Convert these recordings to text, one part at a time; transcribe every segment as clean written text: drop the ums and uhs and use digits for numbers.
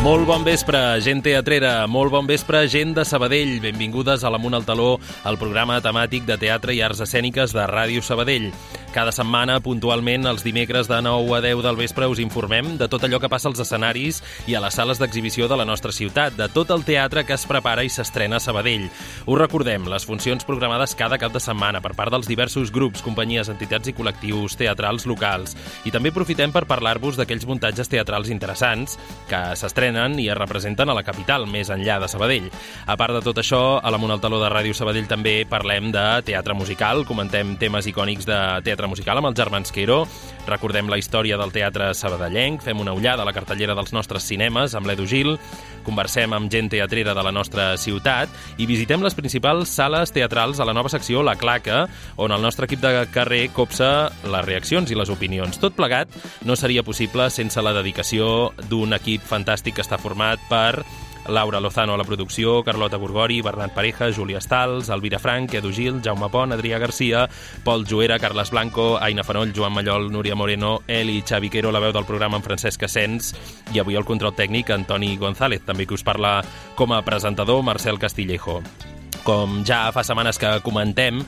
Molt bon vespre, gent teatrera, molt bon vespre, gent de Sabadell. Benvingudes a l'Amunt al Taló, el programa temàtic de teatre i arts escèniques de Ràdio Sabadell. Cada setmana, puntualment, els dimecres de 9 a 10 del vespre, us informem de tot allò que passa als escenaris i a les sales d'exhibició de la nostra ciutat, de tot el teatre que es prepara i s'estrena a Sabadell. Us recordem les funcions programades cada cap de setmana per part dels diversos grups, companyies, entitats i col·lectius teatrals locals. I també aprofitem per parlar-vos d'aquells muntatges teatrals interessants que s'estrenen i es representen a la capital, més enllà de Sabadell. A part de tot això, a l'Amunt al Taló de Ràdio Sabadell també parlem de teatre musical, comentem temes icònics de teatre musical amb els germans Quero, recordem la història del teatre sabadellenc, fem una ullada a la cartellera dels nostres cinemes amb l'Edu Gil, conversem amb gent teatrera de la nostra ciutat i visitem les principals sales teatrals a la nova secció La Claca, on el nostre equip de carrer copsa les reaccions i les opinions. Tot plegat no seria possible sense la dedicació d'un equip fantàstic que està format per Laura Lozano a la producció, Carlota Gorgori, Bernat Pareja, Júlia Stals, Elvira Frank, Edu Gil, Jaume Pont, Adrià Garcia, Pol Joera, Carles Blanco, Aina Fanoll, Joan Mallol, Núria Moreno, Eli, Xavi Quero, la veu del programa amb Francesc Asens i avui el control tècnic Antoni González, també que us parla com a presentador Marcel Castillejo. Com ja fa setmanes que comentem,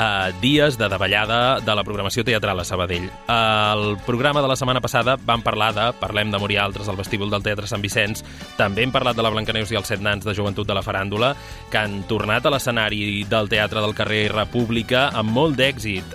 dies de davallada de la programació teatral a Sabadell. Al programa de la setmana passada vam parlar de Parlem d'amor i altres al vestíbul del Teatre Sant Vicenç. També hem parlat de la Blancaneus i els 7 nans de Joventut de la Faràndula, que han tornat a l'escenari del Teatre del carrer República amb molt d'èxit,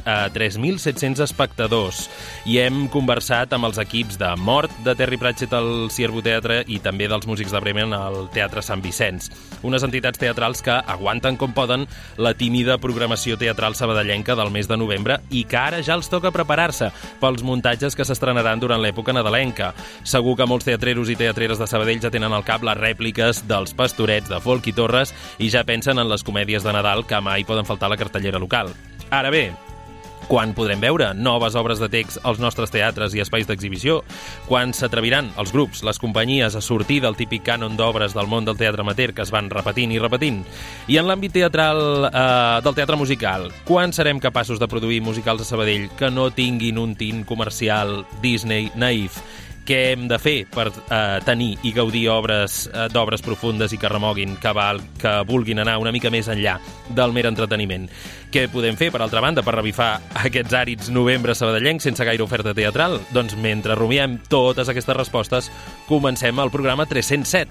3.700 espectadors. I hem conversat amb els equips de Mort, de Terry Pratchett al Ciervo Teatre i també dels músics de Bremen al Teatre Sant Vicenç. Unes entitats teatrals que aguanten com poden la tímida programació teatral sabadellenca del mes de novembre i que ara ja els toca preparar-se pels muntatges que s'estrenaran durant l'època nadalenca. Segur que molts teatreros i teatreres de Sabadell ja tenen al cap les rèpliques dels Pastorets de Folk i Torres i ja pensen en les comèdies de Nadal que mai poden faltar a la cartellera local. Ara bé, quan podrem veure noves obres de text als nostres teatres i espais d'exhibició? Quan s'atreviran els grups, les companyies, a sortir del típic cànon d'obres del món del teatre amateur que es van repetint i repetint? I en l'àmbit teatral del teatre musical, quan serem capaços de produir musicals a Sabadell que no tinguin un tint comercial Disney naïf? Què hem de fer per tenir i gaudir d'obres profundes i que remoguin, que vulguin anar una mica més enllà del mer entreteniment? Què podem fer, per altra banda, per revifar aquests àrids novembres sabadellencs sense gaire oferta teatral? Doncs mentre rumiem totes aquestes respostes, comencem el programa 307.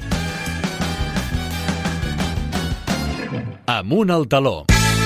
Amunt al Taló.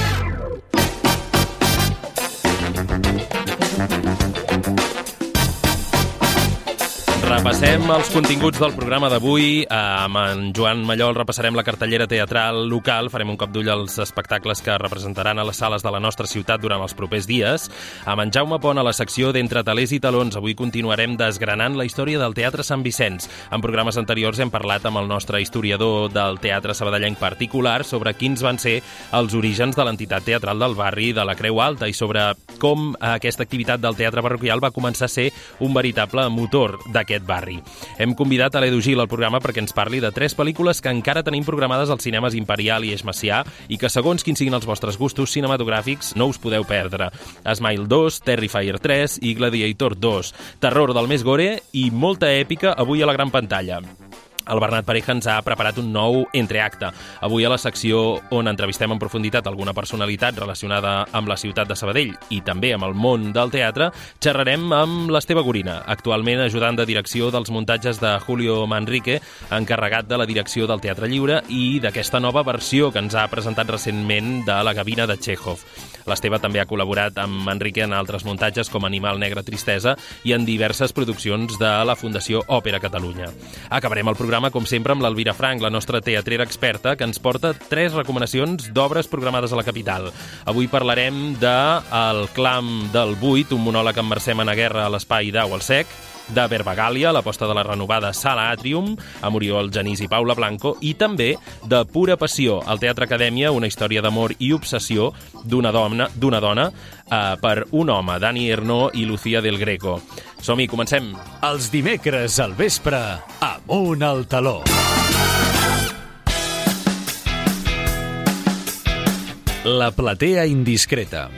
Repassem els continguts del programa d'avui. Amb en Joan Mallol repassarem la cartellera teatral local, farem un cop d'ull als espectacles que representaran a les sales de la nostra ciutat durant els propers dies. Amb en Jaume Pont a la secció d'Entre talers i talons, avui continuarem desgranant la història del Teatre Sant Vicenç. En programes anteriors hem parlat amb el nostre historiador del teatre sabadellenc particular sobre quins van ser els orígens de l'entitat teatral del barri de la Creu Alta i sobre com aquesta activitat del teatre parroquial va començar a ser un veritable motor d'aquest barri. Hem convidat a l'Edu Gil al programa perquè ens parli de 3 pel·lícules que encara tenim programades als cinemes Imperial i Eix Macià i que, segons quins siguin els vostres gustos cinematogràfics, no us podeu perdre. Smile 2, Terrifier 3 i Gladiator 2. Terror del més gore i molta èpica avui a la gran pantalla. El Bernat Pareja ens ha preparat un nou entreacte. Avui a la secció on entrevistem en profunditat alguna personalitat relacionada amb la ciutat de Sabadell i també amb el món del teatre, xerrarem amb l'Esteve Gorina, actualment ajudant de direcció dels muntatges de Julio Manrique, encarregat de la direcció del Teatre Lliure i d'aquesta nova versió que ens ha presentat recentment de La gavina de Txékhov. L'Esteve també ha col·laborat amb Manrique en altres muntatges com Animal Negre Tristesa i en diverses produccions de la Fundació Òpera Catalunya. Acabarem el programa, com sempre, amb l'Elvira Frank, la nostra teatrera experta, que ens porta 3 recomanacions d'obres programades a la capital. Avui parlarem de El clam del buit, un monòleg amb Mercè Menaguerra a l'Espai d'Au al Sec, de Verbagàlia, l'aposta de la renovada Sala Atrium, amb Oriol Genís i Paula Blanco, i també de Pura Passió, al Teatre Acadèmia, una història d'amor i obsessió d'una dona per un home, Dani Ernaux i Lucía del Greco. Som-hi, comencem. Els dimecres al vespre, Amunt al Taló. La platea indiscreta.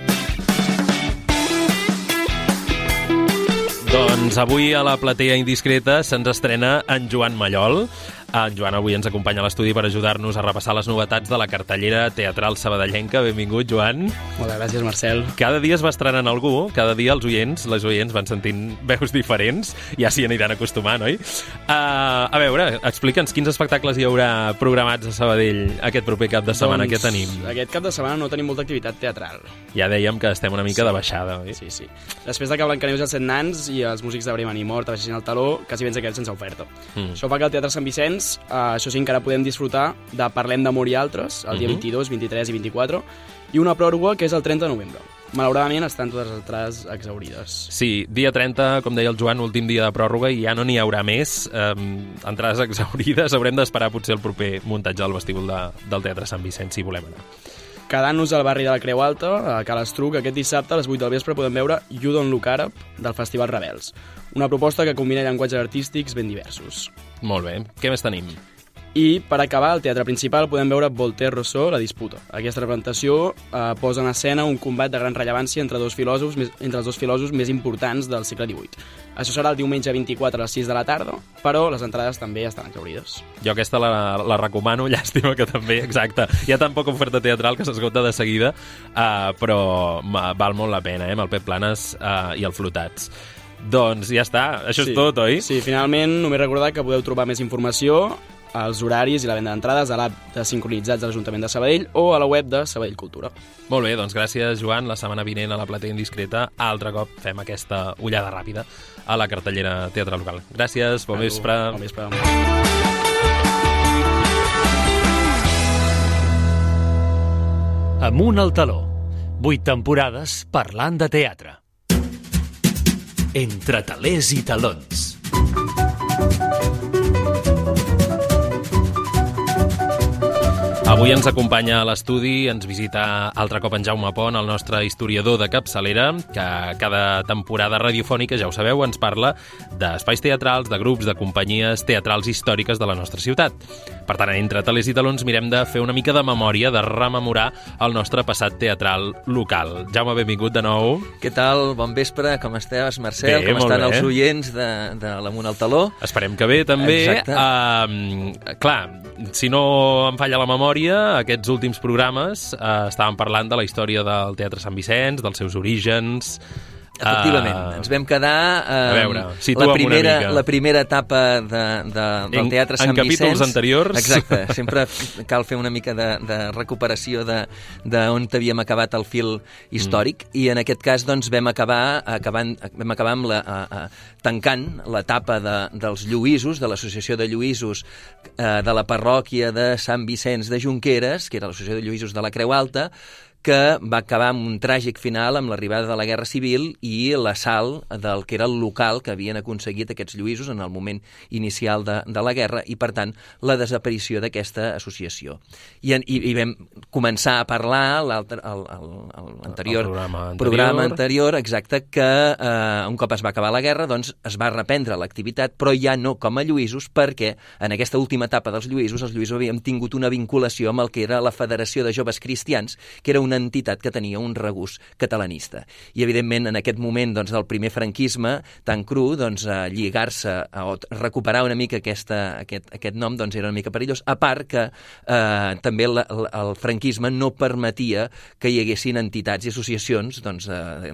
Doncs avui a la platea indiscreta se'ns estrena en Joan Mallol. En Joan avui ens acompanya a l'estudi per ajudar-nos a repassar les novetats de la cartellera teatral sabadellenca. Benvingut, Joan. Moltes gràcies, Marcel. Cada dia es va estrenant algú, cada dia els oients, les oients van sentint veus diferents, ja s'hi aniran acostumant, oi? A veure, explica'ns quins espectacles hi haurà programats a Sabadell aquest proper cap de setmana. Què tenim? Aquest cap de setmana no tenim molta activitat teatral. Ja dèiem que estem una mica de baixada, oi? Sí. Després de que Blancaneus i els 7 nans i els músics de Bremen i Mort abaixessin el taló, quasi vens aquells sense oferta. Això fa que al Teatre Sant Vicenç, això sí, encara podem disfrutar de Parlem d'amor i altres, el dia 22, 23 i 24, i una pròrroga que és el 30 de novembre. Malauradament estan totes les entrades exhaurides. Sí, dia 30, com deia el Joan, últim dia de pròrroga i ja no n'hi haurà més. Entrades exhaurides, haurem d'esperar potser el proper muntatge del vestíbul del Teatre Sant Vicenç, si volem anar. Quedant-nos al barri de la Creu Alta, a Cal Estruc, aquest dissabte a les 8 del vespre podem veure You Don't Look Arab del Festival Rebels, una proposta que combina llenguatges artístics ben diversos. Molt bé. Què més tenim? I, per acabar, al teatre principal podem veure Voltaire-Rousseau, La disputa. Aquesta representació posa en escena un combat de gran rellevància entre els dos filòsofs més importants del segle XVIII. Això serà el diumenge 24 a les 6 de la tarda, però les entrades també estan exhaurides. Jo aquesta la recomano, llàstima que també, exacte. Hi ha tan poca oferta teatral que s'esgota de seguida, però val molt la pena, amb el Pep Planes i el Flotats. Doncs ja està, això és tot, oi? Sí, finalment, només recordar que podeu trobar més informació, els horaris i la venda d'entrades a l'app de Sincronitzats de l'Ajuntament de Sabadell o a la web de Sabadell Cultura. Molt bé, doncs gràcies, Joan. La setmana vinent a la Platea Indiscreta, altre cop fem aquesta ullada ràpida a la cartellera teatral local. Gràcies, bon vespre. Bon vespre. Amunt al taló. 8 temporades parlant de teatre. Entre talers i talons. Avui ens acompanya a l'estudi, ens visita altre cop en Jaume Pont, el nostre historiador de capçalera, que cada temporada radiofònica, ja ho sabeu, ens parla d'espais teatrals, de grups, de companyies teatrals històriques de la nostra ciutat. Per tant, entre talers i talons mirem de fer una mica de memòria, de rememorar el nostre passat teatral local. Jaume, benvingut de nou. Què tal? Bon vespre, com estàs, Marcel? Bé, com estan els oients de l'Amunt al Taló? Esperem que bé, també. Exacte. Clar, si no em falla la memòria, aquests últims programes estàvem parlant de la història del Teatre Sant Vicenç, dels seus orígens. Efectivament, ens vam quedar a veure, la primera etapa del Teatre Sant Vicenç. En capítols anteriors. Exacte, sempre cal fer una mica de recuperació d'on havíem acabat el fil històric, i en aquest cas doncs, vam acabar amb tancant l'etapa dels Lluïsos, de l'Associació de Lluïsos de la parròquia de Sant Vicenç de Junqueres, que era l'Associació de Lluïsos de la Creu Alta, que va acabar amb un tràgic final amb l'arribada de la Guerra Civil i l'assalt del que era el local que havien aconseguit aquests lluïsos en el moment inicial de la guerra, i per tant la desaparició d'aquesta associació. I vam començar a parlar l'anterior programa anterior, exacte, que un cop es va acabar la guerra doncs es va reprendre l'activitat, però ja no com a lluïsos, perquè en aquesta última etapa dels lluïsos, els lluïsos havíem tingut una vinculació amb el que era la Federació de Joves Cristians, que era una entitat que tenia un regust catalanista. I, evidentment, en aquest moment doncs, del primer franquisme tan cru, doncs, lligar-se o recuperar una mica aquest nom doncs, era una mica perillós, a part que també el franquisme no permetia que hi haguessin entitats i associacions doncs,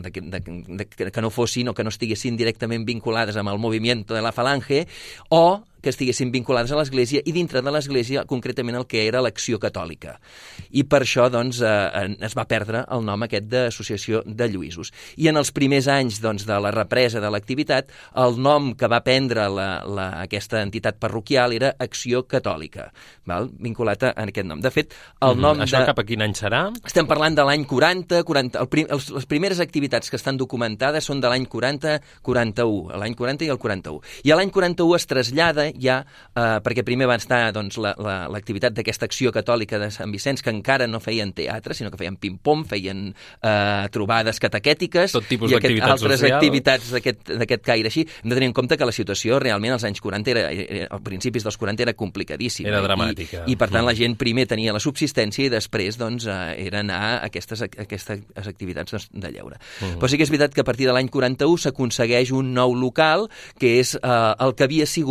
que no fossin o que no estiguessin directament vinculades amb el movimiento de la Falange, o que estiguessin vinculades a l'Església, i dintre de l'Església concretament el que era l'Acció Catòlica. I per això doncs, es va perdre el nom aquest d'Associació de Lluïsos. I en els primers anys doncs, de la represa de l'activitat, el nom que va prendre aquesta entitat parroquial era Acció Catòlica, val? Vinculat a aquest nom. De fet, el nom Això cap a quin any serà? Estem parlant de l'any 40, les primeres activitats que estan documentades són de l'any 40-41, l'any 40 i el 41. I a l'any 41 es trasllada ja, perquè primer va estar doncs, l'activitat d'aquesta Acció Catòlica de Sant Vicenç, que encara no feien teatre, sinó que feien ping-pong, feien trobades catequètiques, tot tipus d'activitats altres activitats d'aquest caire així. Hem de tenir en compte que la situació realment als anys 40, als principis dels 40, era complicadíssima. Era dramàtica. I per tant la gent primer tenia la subsistència i després doncs, era anar a aquestes activitats de lleure. Però sí que és veritat que a partir de l'any 41 s'aconsegueix un nou local, que és el que havia sigut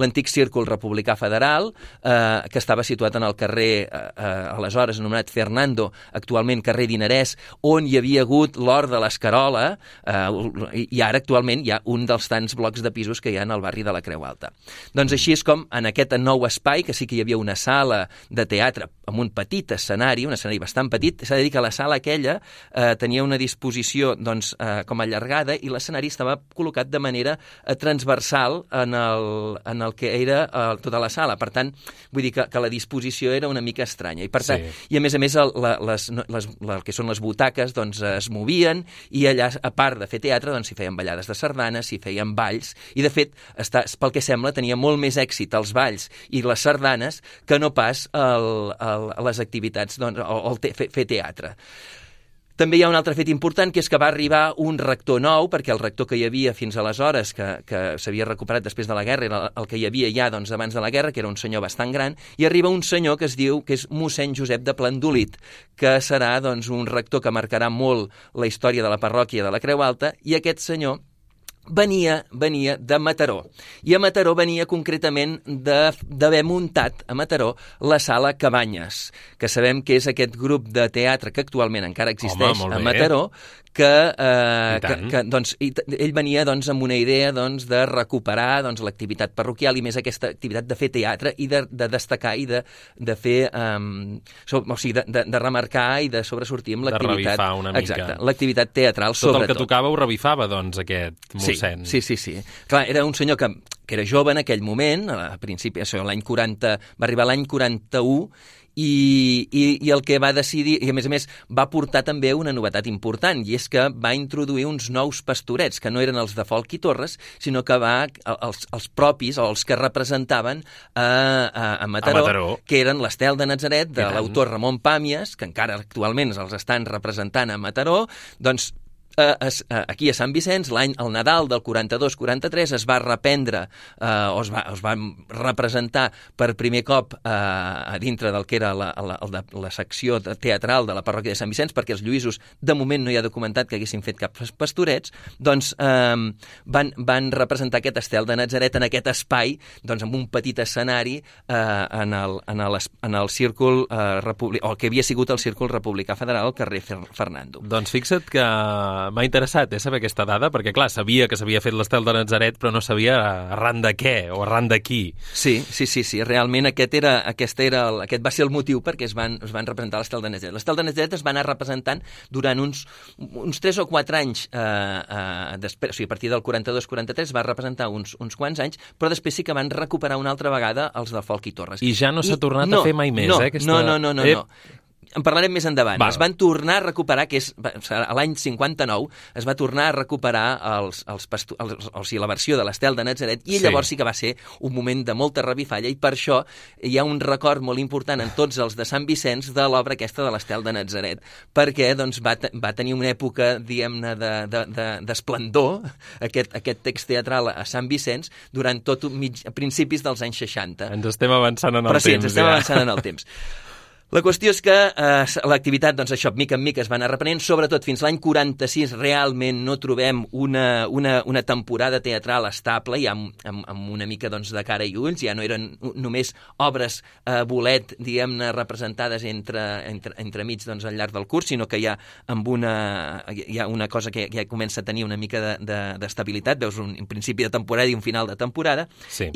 l'antic Círcul Republicà Federal, que estava situat en el carrer, aleshores anomenat Fernando, actualment carrer Dinarès, on hi havia hagut l'Hort de l'Escarola, i ara actualment hi ha un dels tants blocs de pisos que hi ha en el barri de la Creu Alta. Doncs així és com en aquest nou espai, que sí que hi havia una sala de teatre amb un petit escenari, un escenari bastant petit, s'ha de dir que la sala aquella tenia una disposició doncs, com allargada i l'escenari estava col·locat de manera transversal en el que era tota la sala. Per tant, vull dir que la disposició era una mica estranya. I, per tant, i a més, el que són les butaques doncs, es movien i allà, a part de fer teatre, doncs, s'hi feien ballades de sardanes, s'hi feien balls, i de fet, pel que sembla, tenia molt més èxit els balls i les sardanes que no pas les activitats, doncs, fer teatre. També hi ha un altre fet important, que és que va arribar un rector nou, perquè el rector que hi havia fins aleshores, que s'havia recuperat després de la guerra, era el que hi havia ja doncs, abans de la guerra, que era un senyor bastant gran, i arriba un senyor que es diu que és mossèn Josep de Plandolit, que serà doncs, un rector que marcarà molt la història de la parròquia de la Creu Alta, i aquest senyor venia de Mataró. I a Mataró venia concretament d'haver muntat a Mataró la Sala Cabanyes, que sabem que és aquest grup de teatre que actualment encara existeix a Mataró, ell venia doncs, amb una idea doncs, de recuperar doncs, l'activitat parroquial i més aquesta activitat de fer teatre i de destacar i de fer... o sigui, de remarcar i de sobresortir amb l'activitat... De revifar una mica. Exacte, l'activitat teatral, sobretot. Tot el que tocava ho revifava, doncs, aquest mossèn. Sí. Clar, era un senyor que era jove en aquell moment, a principi, l'any 40, va arribar l'any 41, i el que va decidir, i a més va portar també una novetat important, i és que va introduir uns nous pastorets, que no eren els de Folch i Torres, sinó que els propis, o els que representaven a Mataró, que eren l'Estel de Natzaret, de l'autor Ramon Pàmies, que encara actualment els estan representant a Mataró, doncs aquí a Sant Vicenç, el Nadal del 42-43 es va reprendre, o es va representar per primer cop a dintre del que era la secció teatral de la parròquia de Sant Vicenç, perquè els Lluïsos de moment no hi ha documentat que haguessin fet cap pastorets, doncs van representar aquest Estel de Natzaret en aquest espai, doncs amb un petit escenari en el círcul republicà, o que havia sigut el círcul republicà federal al carrer Fernando. Doncs fixa't que m'ha interessat saber aquesta dada, perquè clar, sabia que s'havia fet l'Estel de Natzaret, però no sabia arran de què o arran de qui. Sí, realment aquest va ser el motiu perquè es van representar l'Estel de Natzaret. L'Estel de Natzaret es va anar representant durant uns 3 o 4 anys després, o sigui, a partir del 42-43 va representar uns quants anys, però després sí que van recuperar una altra vegada els de Folch i Torres. I ja no s'ha tornat a fer mai més, aquesta... No. En parlarem més endavant. Es van tornar a recuperar, que és l'any 59, es va tornar a recuperar la versió de l'Estel de Natzaret, i llavors sí que va ser un moment de molta revifalla, i per això hi ha un record molt important en tots els de Sant Vicenç de l'obra aquesta de l'Estel de Natzaret, perquè doncs, va tenir una època, diguem-ne, d'esplendor, aquest text teatral a Sant Vicenç, durant a principis dels anys 60. Ens estem avançant en el temps. Però sí, ens estem avançant en el temps. La qüestió és que l'activitat, doncs això, mica en mica es va anar reprenent, sobretot fins l'any 46 realment no trobem una temporada teatral estable, ja amb una mica doncs, de cara i ulls, ja no eren només obres bolet, diguem-ne, representades entremig doncs, al llarg del curs, sinó que hi ha una cosa que ja comença a tenir una mica d'estabilitat, veus un principi de temporada i un final de temporada,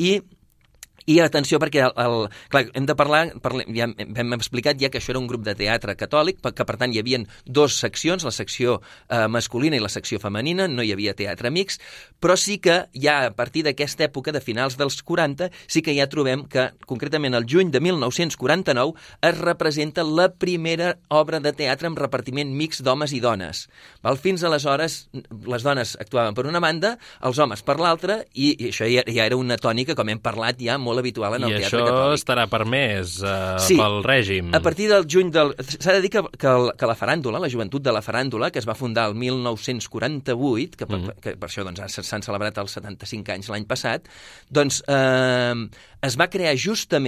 I atenció, perquè clar, hem de parlar, ja hem explicat ja que això era un grup de teatre catòlic, que per tant hi havia 2 seccions, la secció masculina i la secció femenina, no hi havia teatre mixt, però sí que ja a partir d'aquesta època, de finals dels 40, sí que ja trobem que concretament el juny de 1949 es representa la primera obra de teatre amb repartiment mixt d'homes i dones. Fins aleshores les dones actuaven per una banda, els homes per l'altra, i això ja era una tònica, com hem parlat ja, molt habitual en el teatre catòlic. I això estarà permès pel règim. A partir del juny s'ha de dir que la faràndula, la joventut de la faràndula, que es va fundar el 1948, que per això doncs, s'han celebrat els 75 anys l'any passat, doncs es va crear justament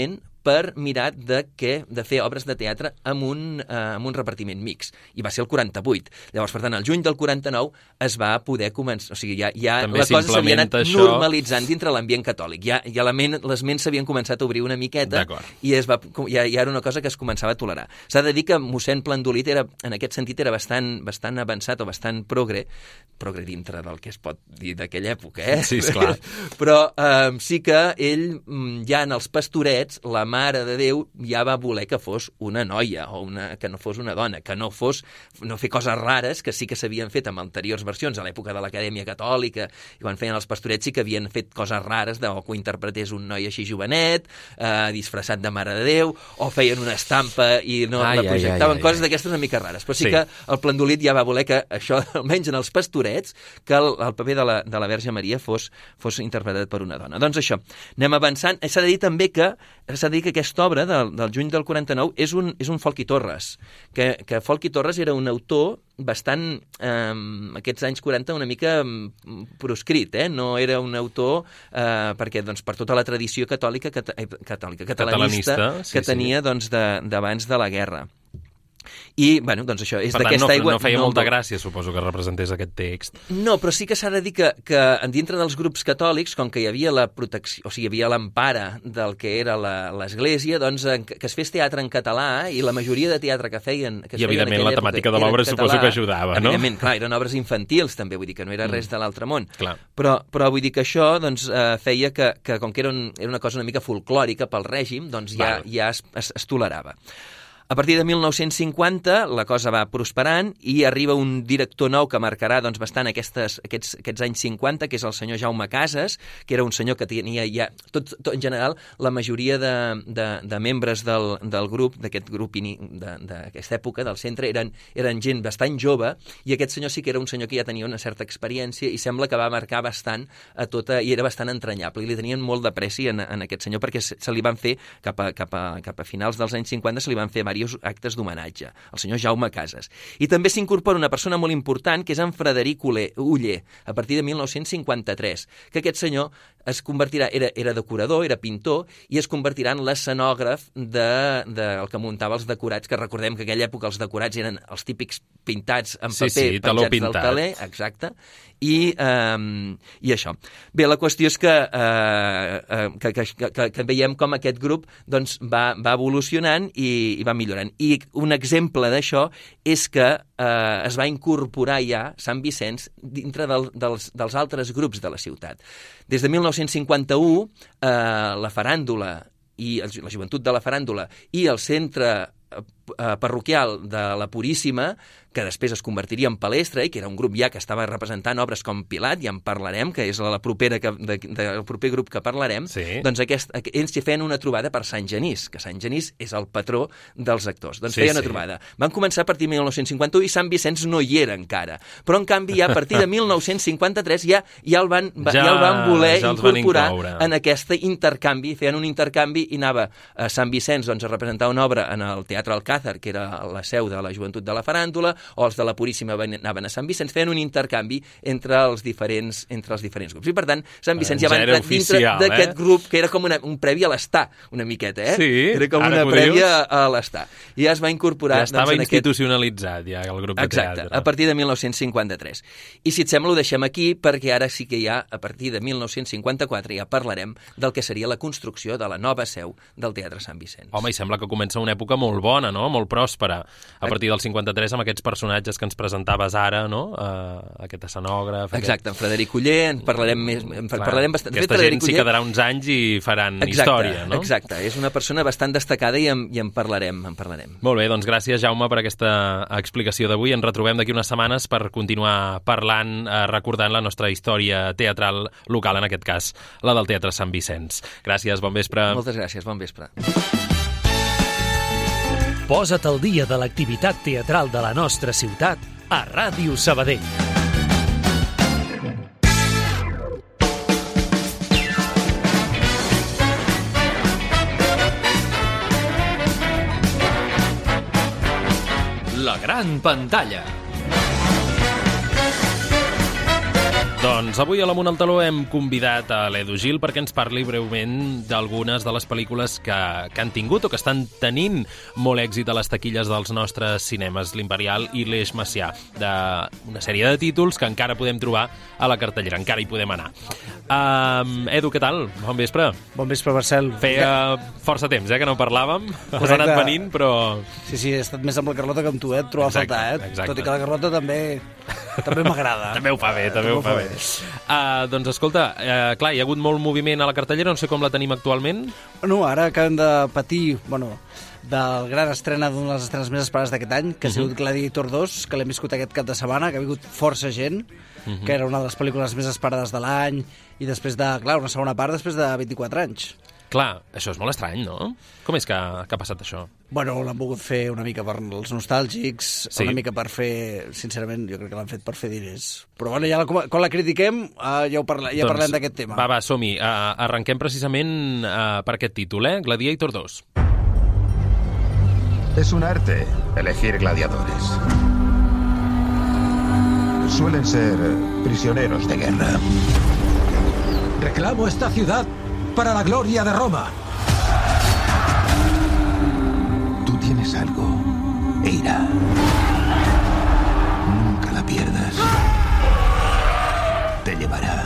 per mirar de fer obres de teatre amb un repartiment mixt. I va ser el 48. Llavors, per tant, al juny del 49 es va poder començar... O sigui, ja la cosa s'havia anat normalitzant dintre l'ambient catòlic. Ja les ments s'havien començat a obrir una miqueta i ja era una cosa que es començava a tolerar. S'ha de dir que mossèn Plandolit en aquest sentit era bastant avançat o bastant progre dintre del que es pot dir d'aquella època, Sí, esclar. Però sí que ell, ja en els pastorets, la Mare de Déu ja va voler que fos una noia, o que no fos una dona, que no fer coses rares, que sí que s'havien fet amb anteriors versions, a l'època de l'Acadèmia Catòlica, i quan feien els pastorets sí que havien fet coses rares, o que ho interpretés un noi així jovenet, disfressat de Mare de Déu, o feien una estampa i no la projectaven, coses d'aquestes una mica rares. Però sí que el Plandolit ja va voler que això, almenys en els pastorets, que el paper de la Verge Maria fos interpretat per una dona. Doncs això, anem avançant. S'ha de dir també que aquesta obra del juny del 49 és un Folchi Torres, que Folchi Torres era un autor bastant, aquests anys 40, una mica proscrit, no era un autor perquè per tota la tradició catalanista que tenia d'abans de la guerra. I, doncs això, és d'aquesta aigua... Per tant, no feia molta gràcia, suposo, que representés aquest text. No, però sí que s'ha de dir que dintre dels grups catòlics, com que hi havia la protecció, o sigui, hi havia l'empara del que era l'Església, doncs que es fes teatre en català, i la majoria de teatre que feien... I, evidentment, la temàtica de l'obra suposo que ajudava, no? Evidentment, clar, eren obres infantils, també, vull dir que no era res de l'altre món. Clar. Però vull dir que això, doncs, feia que com que era una cosa una mica folclòrica pel règim, doncs ja es tolerava. A partir de 1950 la cosa va prosperant i arriba un director nou que marcarà bastant aquests anys 50, que és el senyor Jaume Casas, que era un senyor que tenia ja... Tot en general, la majoria de membres del grup, d'aquest grup d'aquesta època, del centre, eren gent bastant jove, i aquest senyor sí que era un senyor que ja tenia una certa experiència i sembla que va marcar bastant a tota... i era bastant entranyable, i li tenien molt de pressi en aquest senyor, perquè se li van fer, cap a finals dels anys 50, se li van fer diversos actes d'homenatge, el senyor Jaume Casas. I també s'incorpora una persona molt important, que és en Frederic Oller, a partir de 1953, que aquest senyor es convertirà, era decorador, era pintor, i es convertirà en l'escenògraf del que muntava els decorats, que recordem que en aquella època els decorats eren els típics pintats en paper, penjats del teler, exacte, i això. Bé, la qüestió és que veiem com aquest grup va evolucionant i va millorant. I un exemple d'això és que es va incorporar ja Sant Vicenç dintre dels altres grups de la ciutat. Des de 1951, la faràndula i la joventut de la faràndula i el centre parroquial de la Puríssima, que després es convertiria en Palestra, i que era un grup ja que estava representant obres com Pilat, ja en parlarem, que és el proper grup que parlarem, doncs ells s'hi feien una trobada per Sant Genís, que Sant Genís és el patró dels actors. Doncs feien una trobada. Van començar a partir de 1951 i Sant Vicenç no hi era encara, però en canvi ja a partir de 1953 ja el van voler incorporar en aquest intercanvi, feien un intercanvi i anava a Sant Vicenç a representar una obra en el Teatre Alcázar, que era la seu de la joventut de la faràndula, o els de la Puríssima anaven a Sant Vicenç, feien un intercanvi entre els diferents grups. I per tant, Sant Vicenç ja va entrar dintre d'aquest grup, que era com un previ a l'Estar, una miqueta, Sí, era com una prèvia a l'Estar. I ja es va incorporar... Ja estava institucionalitzat, ja, el grup de teatre. Exacte, a partir de 1953. I si et sembla, ho deixem aquí, perquè ara sí que ja, a partir de 1954, ja parlarem del que seria la construcció de la nova seu del Teatre Sant Vicenç. Home, i sembla que comença una època molt bona, no? Molt pròspera. A partir del 53, amb aquests personatges que ens presentaves ara, no? Aquest escenògraf... Exacte, en Frederic Oller, en parlarem més... Parlarem bastant. Aquesta gent s'hi quedarà uns anys i faran història, no? Exacte, és una persona bastant destacada i en parlarem. Molt bé, doncs gràcies, Jaume, per aquesta explicació d'avui. Ens retrobem d'aquí unes setmanes per continuar parlant, recordant la nostra història teatral local, en aquest cas, la del Teatre Sant Vicenç. Gràcies, bon vespre. Moltes gràcies, bon vespre. Posa't al dia de l'activitat teatral de la nostra ciutat a Ràdio Sabadell. La gran pantalla. Doncs avui a l'Amunt al Taló hem convidat a l'Edu Gil perquè ens parli breument d'algunes de les pel·lícules que han tingut o que estan tenint molt èxit a les taquilles dels nostres cinemes, l'Imperial i l'Eix Macià, d'una sèrie de títols que encara podem trobar a la cartellera, encara hi podem anar. Edu, què tal? Bon vespre. Bon vespre, Marcel. Feia força temps que no parlàvem, has anat venint, però... Sí, he estat més amb la Carlota que amb tu, et trobo a faltar, exacte. Tot i que la Carlota també m'agrada. També ho fa bé, també ho fa bé. Doncs escolta, clar, hi ha hagut molt moviment a la cartellera, no sé com la tenim actualment. Bueno, ara acabem de patir, del gran estrena d'una de les estrenes més esperades d'aquest any, que ha sigut Gladiator 2, que l'hem viscut aquest cap de setmana, que ha vingut força gent, que era una de les pel·lícules més esperades de l'any, i després de, clar, una segona part després de 24 anys. Clar, això és molt estrany, no? Com és que ha passat això? Bueno, l'han volgut fer una mica per els nostàlgics, sí. Una mica per fer, sincerament, jo crec que l'han fet per fer diners. Però bueno, quan la critiquem, parlem d'aquest tema. Va, som-hi. Arrenquem precisament per aquest títol, Gladiator 2. Es un arte elegir gladiadores. Suelen ser prisioneros de guerra. Reclamo esta ciudad para la gloria de Roma. Tú tienes algo, Eira. Nunca la pierdas. Te llevará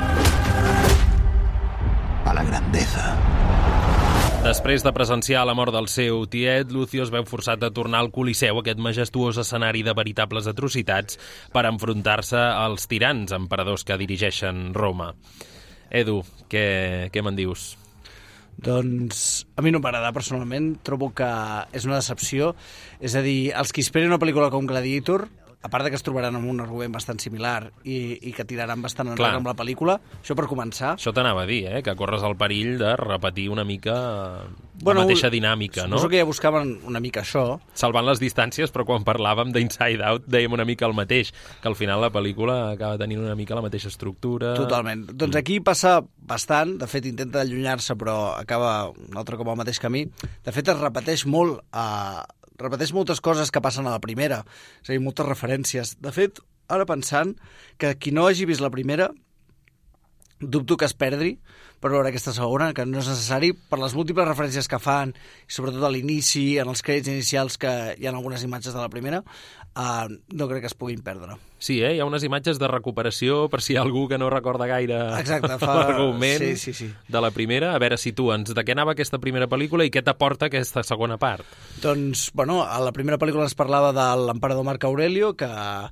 a la grandeza. Després de presenciar la mort del seu tiet, Lucio es veu forçat a tornar al Coliseu, aquest majestuós escenari de veritables atrocitats, per enfrontar-se als tirans emperadors que dirigeixen Roma. Edu, què me'n dius? Doncs a mi no m'agrada personalment, trobo que és una decepció. És a dir, els que esperen una pel·lícula com Gladiator, a part que es trobaran amb un argument bastant similar i que tiraran bastant enrere amb la pel·lícula, això per començar. Això t'anava a dir, que corres el perill de repetir una mica la mateixa dinàmica, no? Suposo que ja buscaven una mica això. Salvant les distàncies, però quan parlàvem d'Inside Out dèiem una mica el mateix, que al final la pel·lícula acaba tenint una mica la mateixa estructura. Totalment. Doncs aquí passa bastant, de fet intenta allunyar-se però acaba un altre com el mateix camí. De fet es repeteix molt repeteix moltes coses que passen a la primera, és a dir, moltes referències. De fet, ara pensant que qui no hagi vist la primera, dubto que es perdi per veure aquesta segona, que no és necessari per les múltiples referències que fan, i sobretot a l'inici, en els crèdits inicials, que hi ha algunes imatges de la primera, no crec que es puguin perdre. Sí, hi ha unes imatges de recuperació per si hi ha algú que no recorda gaire l'argument de la primera. A veure, situa'ns, de què anava aquesta primera pel·lícula i què t'aporta aquesta segona part? Doncs, a la primera pel·lícula es parlava de l'emperador Marc Aurelio, que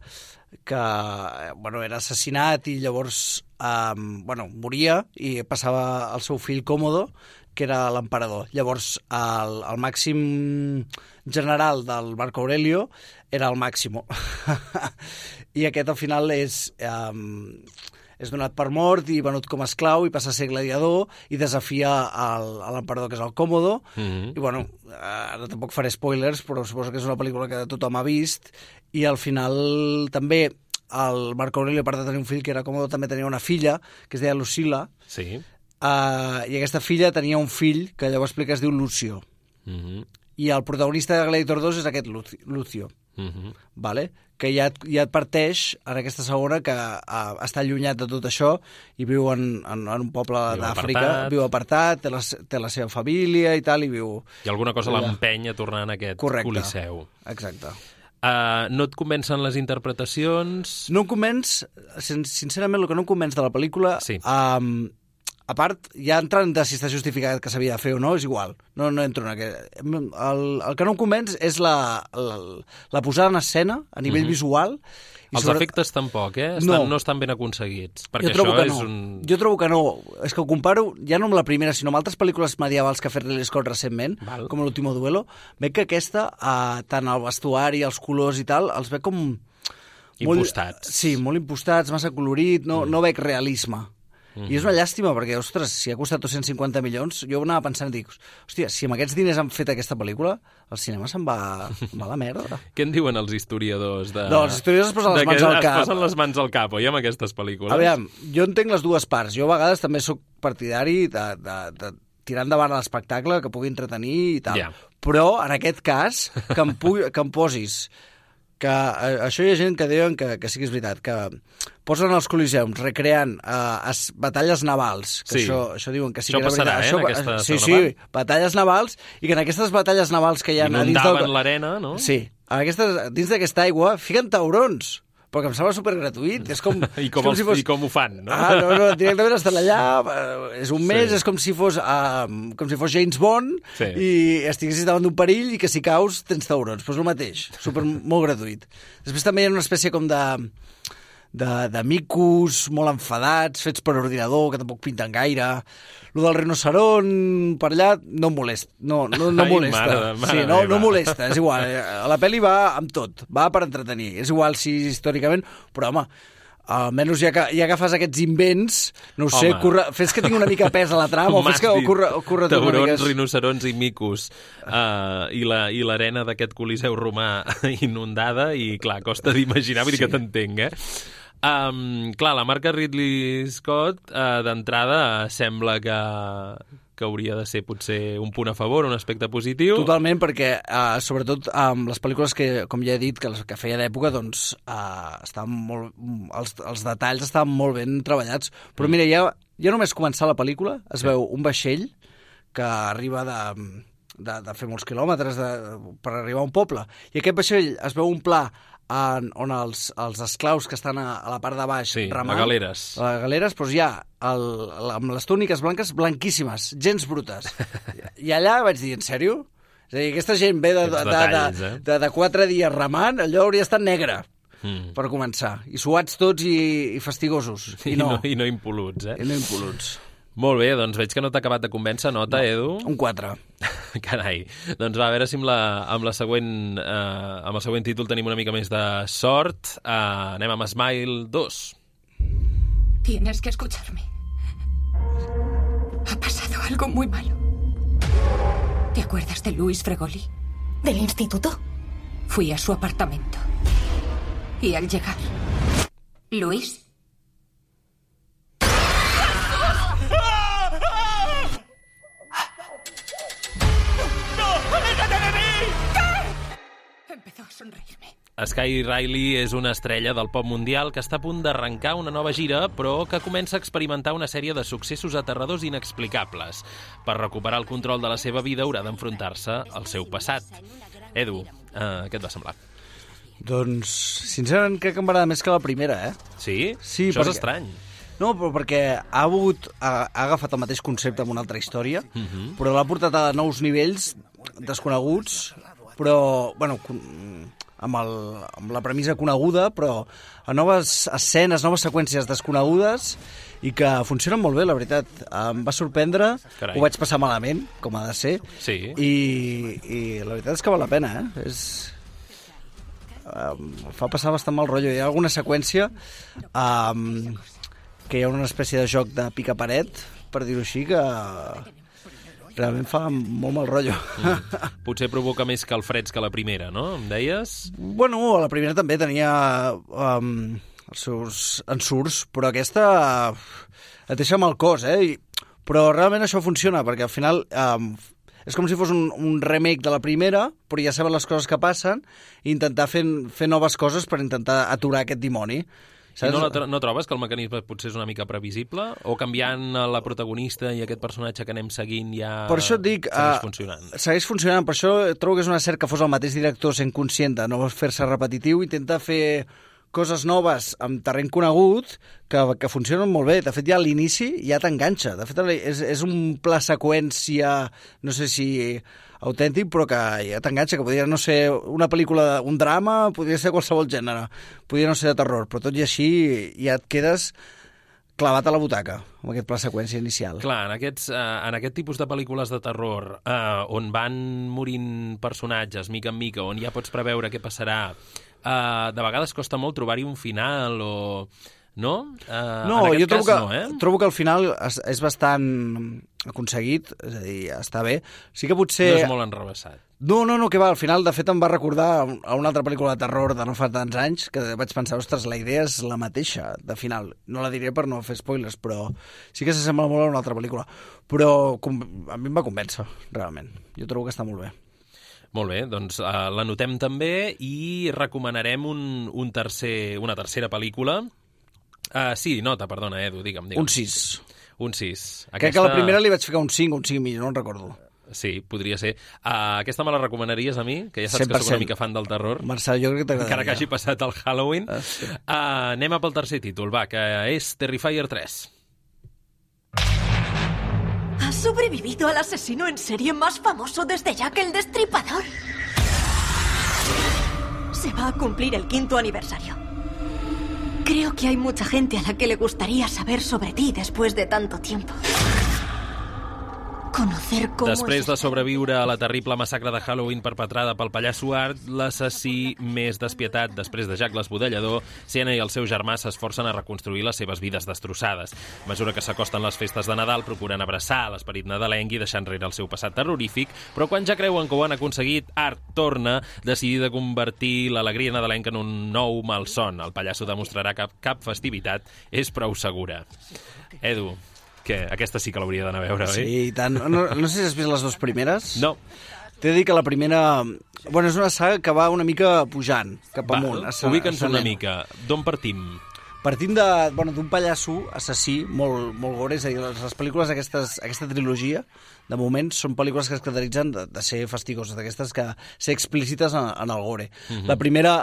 era assassinat i llavors moria i passava al seu fill Còmodo, que era l'emperador. Llavors, el màxim general del Marco Aurelio era el Máximo. I aquest, al final, és donat per mort i venut com a esclau i passa a ser gladiador i desafia l'emperador, que és el Còmodo. I, ara tampoc faré spoilers, però suposo que és una pel·lícula que tothom ha vist. I, al final, també el Marco Aurelio, a part de tenir un fill que era Còmodo, també tenia una filla que es deia Lucila. Sí. I aquesta filla tenia un fill que llavors explica es diu Lucio. I el protagonista de Gladiator 2 és aquest Lucio. Vale? Que ja et parteix en aquesta segona que està allunyat de tot això i viu en un poble d'Àfrica, viu apartat, té la seva família i tal, i viu... I alguna cosa l'empeny a tornar en aquest Coliseu. Exacte. No et convencen les interpretacions? No em convenç, sincerament, el que no em convenç de la pel·lícula... Sí. A part, ja entrant de si està justificat que s'havia de fer o no, és igual. No entro en aquest... El que no em convenç és la posada en escena a nivell visual. Els efectes tampoc, no estan ben aconseguits. Perquè jo trobo això que és no. Jo trobo que no. És que ho comparo ja no amb la primera, sinó amb altres pel·lícules medievals que ha fet Ridley Scott recentment, com l'Último Duelo. Veig que aquesta, tant el vestuari, els colors i tal, els veig com... Impostats. Sí, molt impostats, massa colorit, no veig realisme. I és una llàstima, perquè, ostres, si ha costat 250 milions, jo anava pensant i dic, hòstia, si amb aquests diners han fet aquesta pel·lícula, el cinema se'n va a la merda. Què en diuen els historiadors? Els historiadors es posen les mans al cap. Es posen les mans al cap, oi, amb aquestes pel·lícules? A veure, jo entenc les dues parts. Jo a vegades també sóc partidari de tirar endavant l'espectacle, que pugui entretenir i tal. Però, en aquest cas, que em posis que això hi ha gent que diuen que sí que és veritat, que posen els coliseums recreant batalles navals, que Sí. això diuen que sí Això que és passarà, veritat. en aquesta Sí, segona sí, batalles navals, i que en aquestes batalles navals que hi ha Inundaven l'arena, no? Sí, dins d'aquesta aigua fiquen taurons, perquè em sembla supergratuït. És com, I com ho fan, no? No, directament estan allà, és un mes, és com si fos James Bond, Sí. i estiguessis davant d'un perill i que si caus tens taurons. Doncs el mateix, molt gratuït. Després també hi ha una espècie com de micos molt enfadats, fets per ordinador, que tampoc pinten gaire. Lo del rinoceront per allà no molesta. No Ai, molesta. mare No meva. molesta, és igual. La pel·li va amb tot, va per entretenir. És igual si històricament, però home, almenys ja agafes aquests invents, no ho sé, fes que tingui una mica pes a la trama, o fes que ocorre tot una mica. Taurons, rinocerons i micos, i l'arena d'aquest coliseu romà inundada, i clar, costa d'imaginar, vull dir que t'entenc, clar, la marca Ridley Scott d'entrada sembla que hauria de ser potser un punt a favor, un aspecte positiu. Totalment, perquè sobretot amb les pel·lícules que, com ja he dit, que feia d'època, doncs els detalls estaven molt ben treballats. Però mira, ja només començar la pel·lícula es veu un vaixell que arriba de fer molts quilòmetres per arribar a un poble. I aquest vaixell es veu un pla on els esclaus que estan a la part de baix remant. A galeres. A galeres, doncs hi ha amb les túniques blanques blanquíssimes, gens brutes. I allà vaig dir, en sèrio? És a dir, aquesta gent ve de 4 dies remant, allò hauria estat negre, per començar. I suats tots i fastigosos. I no impol·luts, I no impol·luts. Molt bé, doncs veig que no t'ha acabat de convèncer, nota, Edu? Un 4. Carai. Doncs va, a veure si amb el següent títol tenim una mica més de sort. Anem amb Smile 2. Tienes que escucharme. Ha pasado algo muy malo. ¿Te acuerdas de Luis Fregoli? ¿Del instituto? Fui a su apartamento. Y al llegar... ¿Luis? Empezó a sonreírme. Sky Riley és una estrella del pop mundial que està a punt d'arrencar una nova gira, però que comença a experimentar una sèrie de successos aterradors inexplicables. Per recuperar el control de la seva vida haurà d'enfrontar-se al seu passat. Edu, què et va semblar? Doncs, sincerament, crec que em va agradar més que la primera, Sí? Sí, això és estrany. No, però perquè ha agafat el mateix concepte amb una altra història, però l'ha portat a nous nivells desconeguts, però, bueno, amb la premissa coneguda, però a noves escenes, noves seqüències desconegudes, i que funcionen molt bé, la veritat. Em va sorprendre, Carai. Ho vaig passar malament, com ha de ser, Sí. i la veritat és que val la pena, fa passar bastant mal rotllo. Hi ha alguna seqüència que hi ha una espècie de joc de pica-paret, per dir-ho així, que realment fa molt mal rotllo. Potser provoca més calfreds que la primera, no? Em deies? Bueno, la primera també tenia els seus ensurts, però aquesta et deixa amb el cos, però realment això funciona, perquè al final és com si fos un remake de la primera, però ja saben les coses que passen, i intentar fer noves coses per intentar aturar aquest dimoni. I no trobes que el mecanisme potser és una mica previsible? O canviant la protagonista i aquest personatge que anem seguint ja per això et dic, segueix funcionant? Segueix funcionant, per això trobo que és una cert que fos el mateix director sent conscient de no fer-se repetitiu, intenta fer coses noves amb terreny conegut que funcionen molt bé. De fet, ja a l'inici ja t'enganxa. De fet, és un pla seqüència, no sé si autèntic, però que ja t'enganxa, que podria no ser una pel·lícula, un drama, podria ser qualsevol gènere, podria no ser de terror, però tot i així ja et quedes clavat a la butaca, amb aquest pla seqüència inicial. Clar, en aquest tipus de pel·lícules de terror, on van morint personatges mica en mica, on ja pots preveure què passarà, de vegades costa molt trobar-hi un final o... No? No, jo trobo que al final és bastant aconseguit, és a dir, està bé. Sí que potser... No és molt enrevessat. No, que va, al final, de fet, em va recordar a una altra pel·lícula de terror de no fa tants anys, que vaig pensar, ostres, la idea és la mateixa, de final. No la diré per no fer spoilers, però sí que s'assembla molt a una altra pel·lícula. Però a mi em va convèncer, realment. Jo trobo que està molt bé. Molt bé, doncs l'anotem també i recomanarem una tercera pel·lícula. Sí, nota, perdona, Edu, digue'm. Un 6. Un 6. Crec que la primera li vaig ficar un 5 o un 5 millor, no en recordo. Sí, podria ser. Aquesta me la recomanaries a mi? Que ja saps 100%. que soc una mica fan del terror. Marcel, jo crec que t'agradaria. Encara que hagi passat el Halloween. Sí. Anem pel tercer títol, va, que és Terrifier 3. Has sobrevivido al asesino en serie más famoso desde Jack el Destripador. Se va a cumplir el 5º aniversario. Creo que hay mucha gente a la que le gustaría saber sobre ti después de tanto tiempo. Conocer cómo Després de sobreviure a la terrible massacre de Halloween perpetrada pel pallasso Art, l'assassí més despietat després de Jack l'Esbudellador, Sienna i el seu germà s'esforcen a reconstruir les seves vides destrossades. A mesura que s'acosten les festes de Nadal, procuren abraçar l'esperit nadalenc i deixar enrere el seu passat terrorífic, però quan ja creuen que ho han aconseguit, Art torna, decidit a convertir l'alegria nadalenca en un nou malson. El pallasso demostrarà que cap festivitat és prou segura. Edu, que aquesta sí que l'hauria d'anar a veure, oi? Sí, i tant. No sé si has vist les dues primeres. No. T'he de dir que la primera... Bueno, és una saga que va una mica pujant, cap amunt. Ubica'ns una mica. D'on partim? Partim d'un pallasso assassí molt gore, és a dir, les pel·lícules aquesta trilogia, de moment, són pel·lícules que es caracteritzen de ser fastigoses, d'aquestes que ser explícites en el gore. La primera...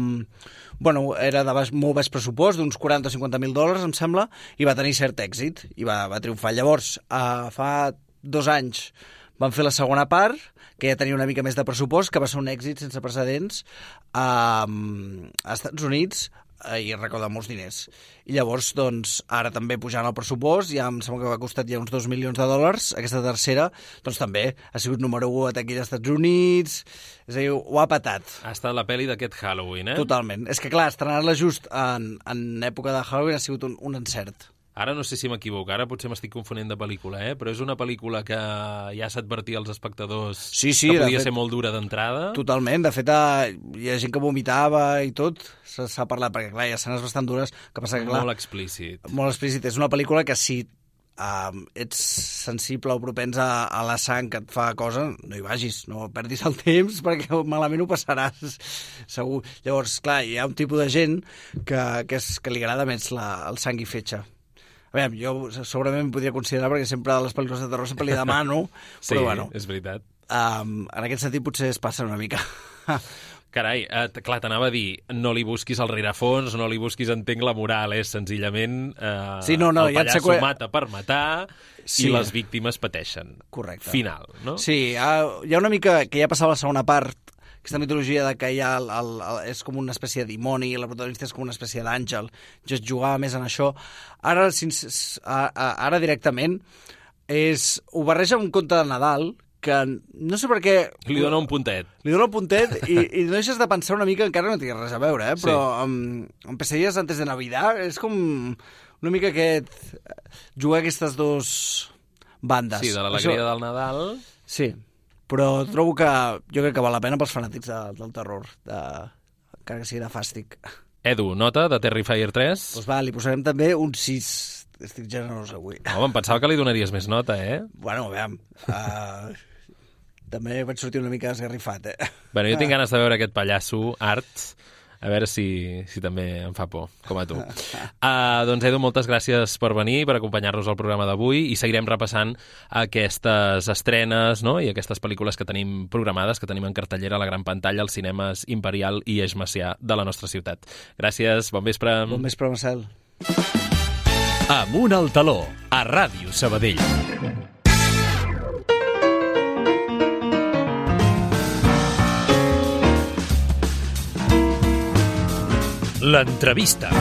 era de molt baix pressupost, d'uns 40 o 50.000 dòlars, em sembla, i va tenir cert èxit, i va triomfar. Llavors, fa 2 anys van fer la segona part, que ja tenia una mica més de pressupost, que va ser un èxit sense precedents a Estats Units, i recauda molts diners. I llavors, doncs, ara també pujant el pressupost, ja em sembla que va costar ja uns 2 milions de dòlars. Aquesta tercera, doncs també ha sigut número 1 a taquilla als Estats Units, és a dir, ho ha patat. Ha estat la pel·li d'aquest Halloween, eh? Totalment. És que, clar, estrenar-la just en època de Halloween ha sigut un encert. Ara no sé si m'equivoco, ara potser m'estic confonent de pel·lícula, però és una pel·lícula que ja s'advertia als espectadors que podia ser molt dura d'entrada. Totalment, de fet hi ha gent que vomitava i tot, s'ha parlat, perquè clar, hi ha escenes bastant dures, que passa que clar... Molt explícit. Molt explícit, és una pel·lícula que si ets sensible o propens a la sang que et fa cosa, no hi vagis, no perdis el temps perquè malament ho passaràs, segur. Llavors, clar, hi ha un tipus de gent que li agrada més el sang i fetge. A veure, jo segurament em podria considerar, perquè sempre a les pel·lícules de terror sempre li demano, però bueno. Sí, és veritat. En aquest sentit potser es passen una mica. Carai, clar, t'anava a dir, no li busquis el rerefons, no li busquis, entenc, la moral, és senzillament el pallasso mata per matar i les víctimes pateixen. Correcte. Final, no? Sí, hi ha una mica, que ja passava la segona part, aquesta mitologia de que ja és com una espècie de dimoni, la protagonista és com una espècie d'àngel, jo jugava més en això. Ara directament ho barreja amb un conte de Nadal, que no sé per què... Li dona un puntet. Li dona un puntet i no deixes de pensar una mica, encara no té res a veure, però amb Pesadillas antes de Navidad és com una mica jugar aquestes dues bandes. Sí, de l'alegria del Nadal. Sí, però trobo que jo crec que val la pena pels fanàtics del terror, encara que sigui de fàstic. Edu, nota de Terrifier 3? Doncs va, li posarem també un 6. Estic generós avui. Home, em pensava que li donaries més nota, Bueno, veiem. També vaig sortir una mica esgarrifat, Bueno, jo tinc ganes de veure aquest pallasso, Art, a veure si també em fa por, com a tu. Doncs, Edu, moltes gràcies per venir, per acompanyar-nos al programa d'avui, i seguirem repassant aquestes estrenes, no?, i aquestes pel·lícules que tenim programades, que tenim en cartellera a la gran pantalla als cinemes Imperial i Eix Macià de la nostra ciutat. Gràcies, bon vespre. Bon vespre, Marcel. Amunt al taló, a Ràdio Sabadell. L'entrevista.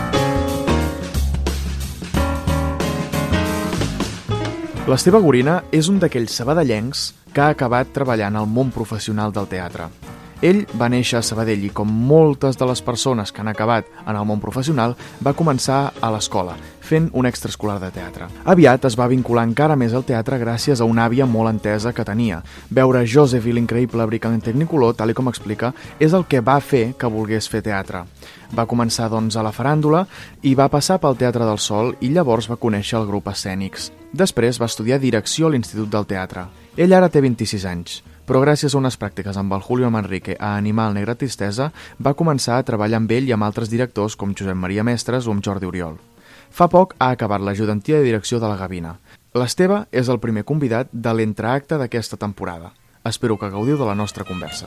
L'Esteve Gorina és un d'aquells sabadellencs que ha acabat treballant al món professional del teatre. Ell va néixer a Sabadell i, com moltes de les persones que han acabat en el món professional, va començar a l'escola, fent un extraescolar de teatre. Aviat es va vincular encara més al teatre gràcies a una àvia molt entesa que tenia. Veure Joseph i l'increïble Bricant Technicolor, tal com explica, és el que va fer que volgués fer teatre. Va començar, doncs, a la faràndula i va passar pel Teatre del Sol i llavors va conèixer el grup Escènics. Després va estudiar direcció a l'Institut del Teatre. Ell ara té 26 anys. però gràcies a unes pràctiques amb el Julio Manrique a Animal Negra Tristesa va començar a treballar amb ell i amb altres directors com Josep Maria Mestres o amb Jordi Oriol. Fa poc ha acabat l'ajudantia de direcció de la Gavina. L'Esteve és el primer convidat de l'entreacte d'aquesta temporada. Espero que gaudiu de la nostra conversa.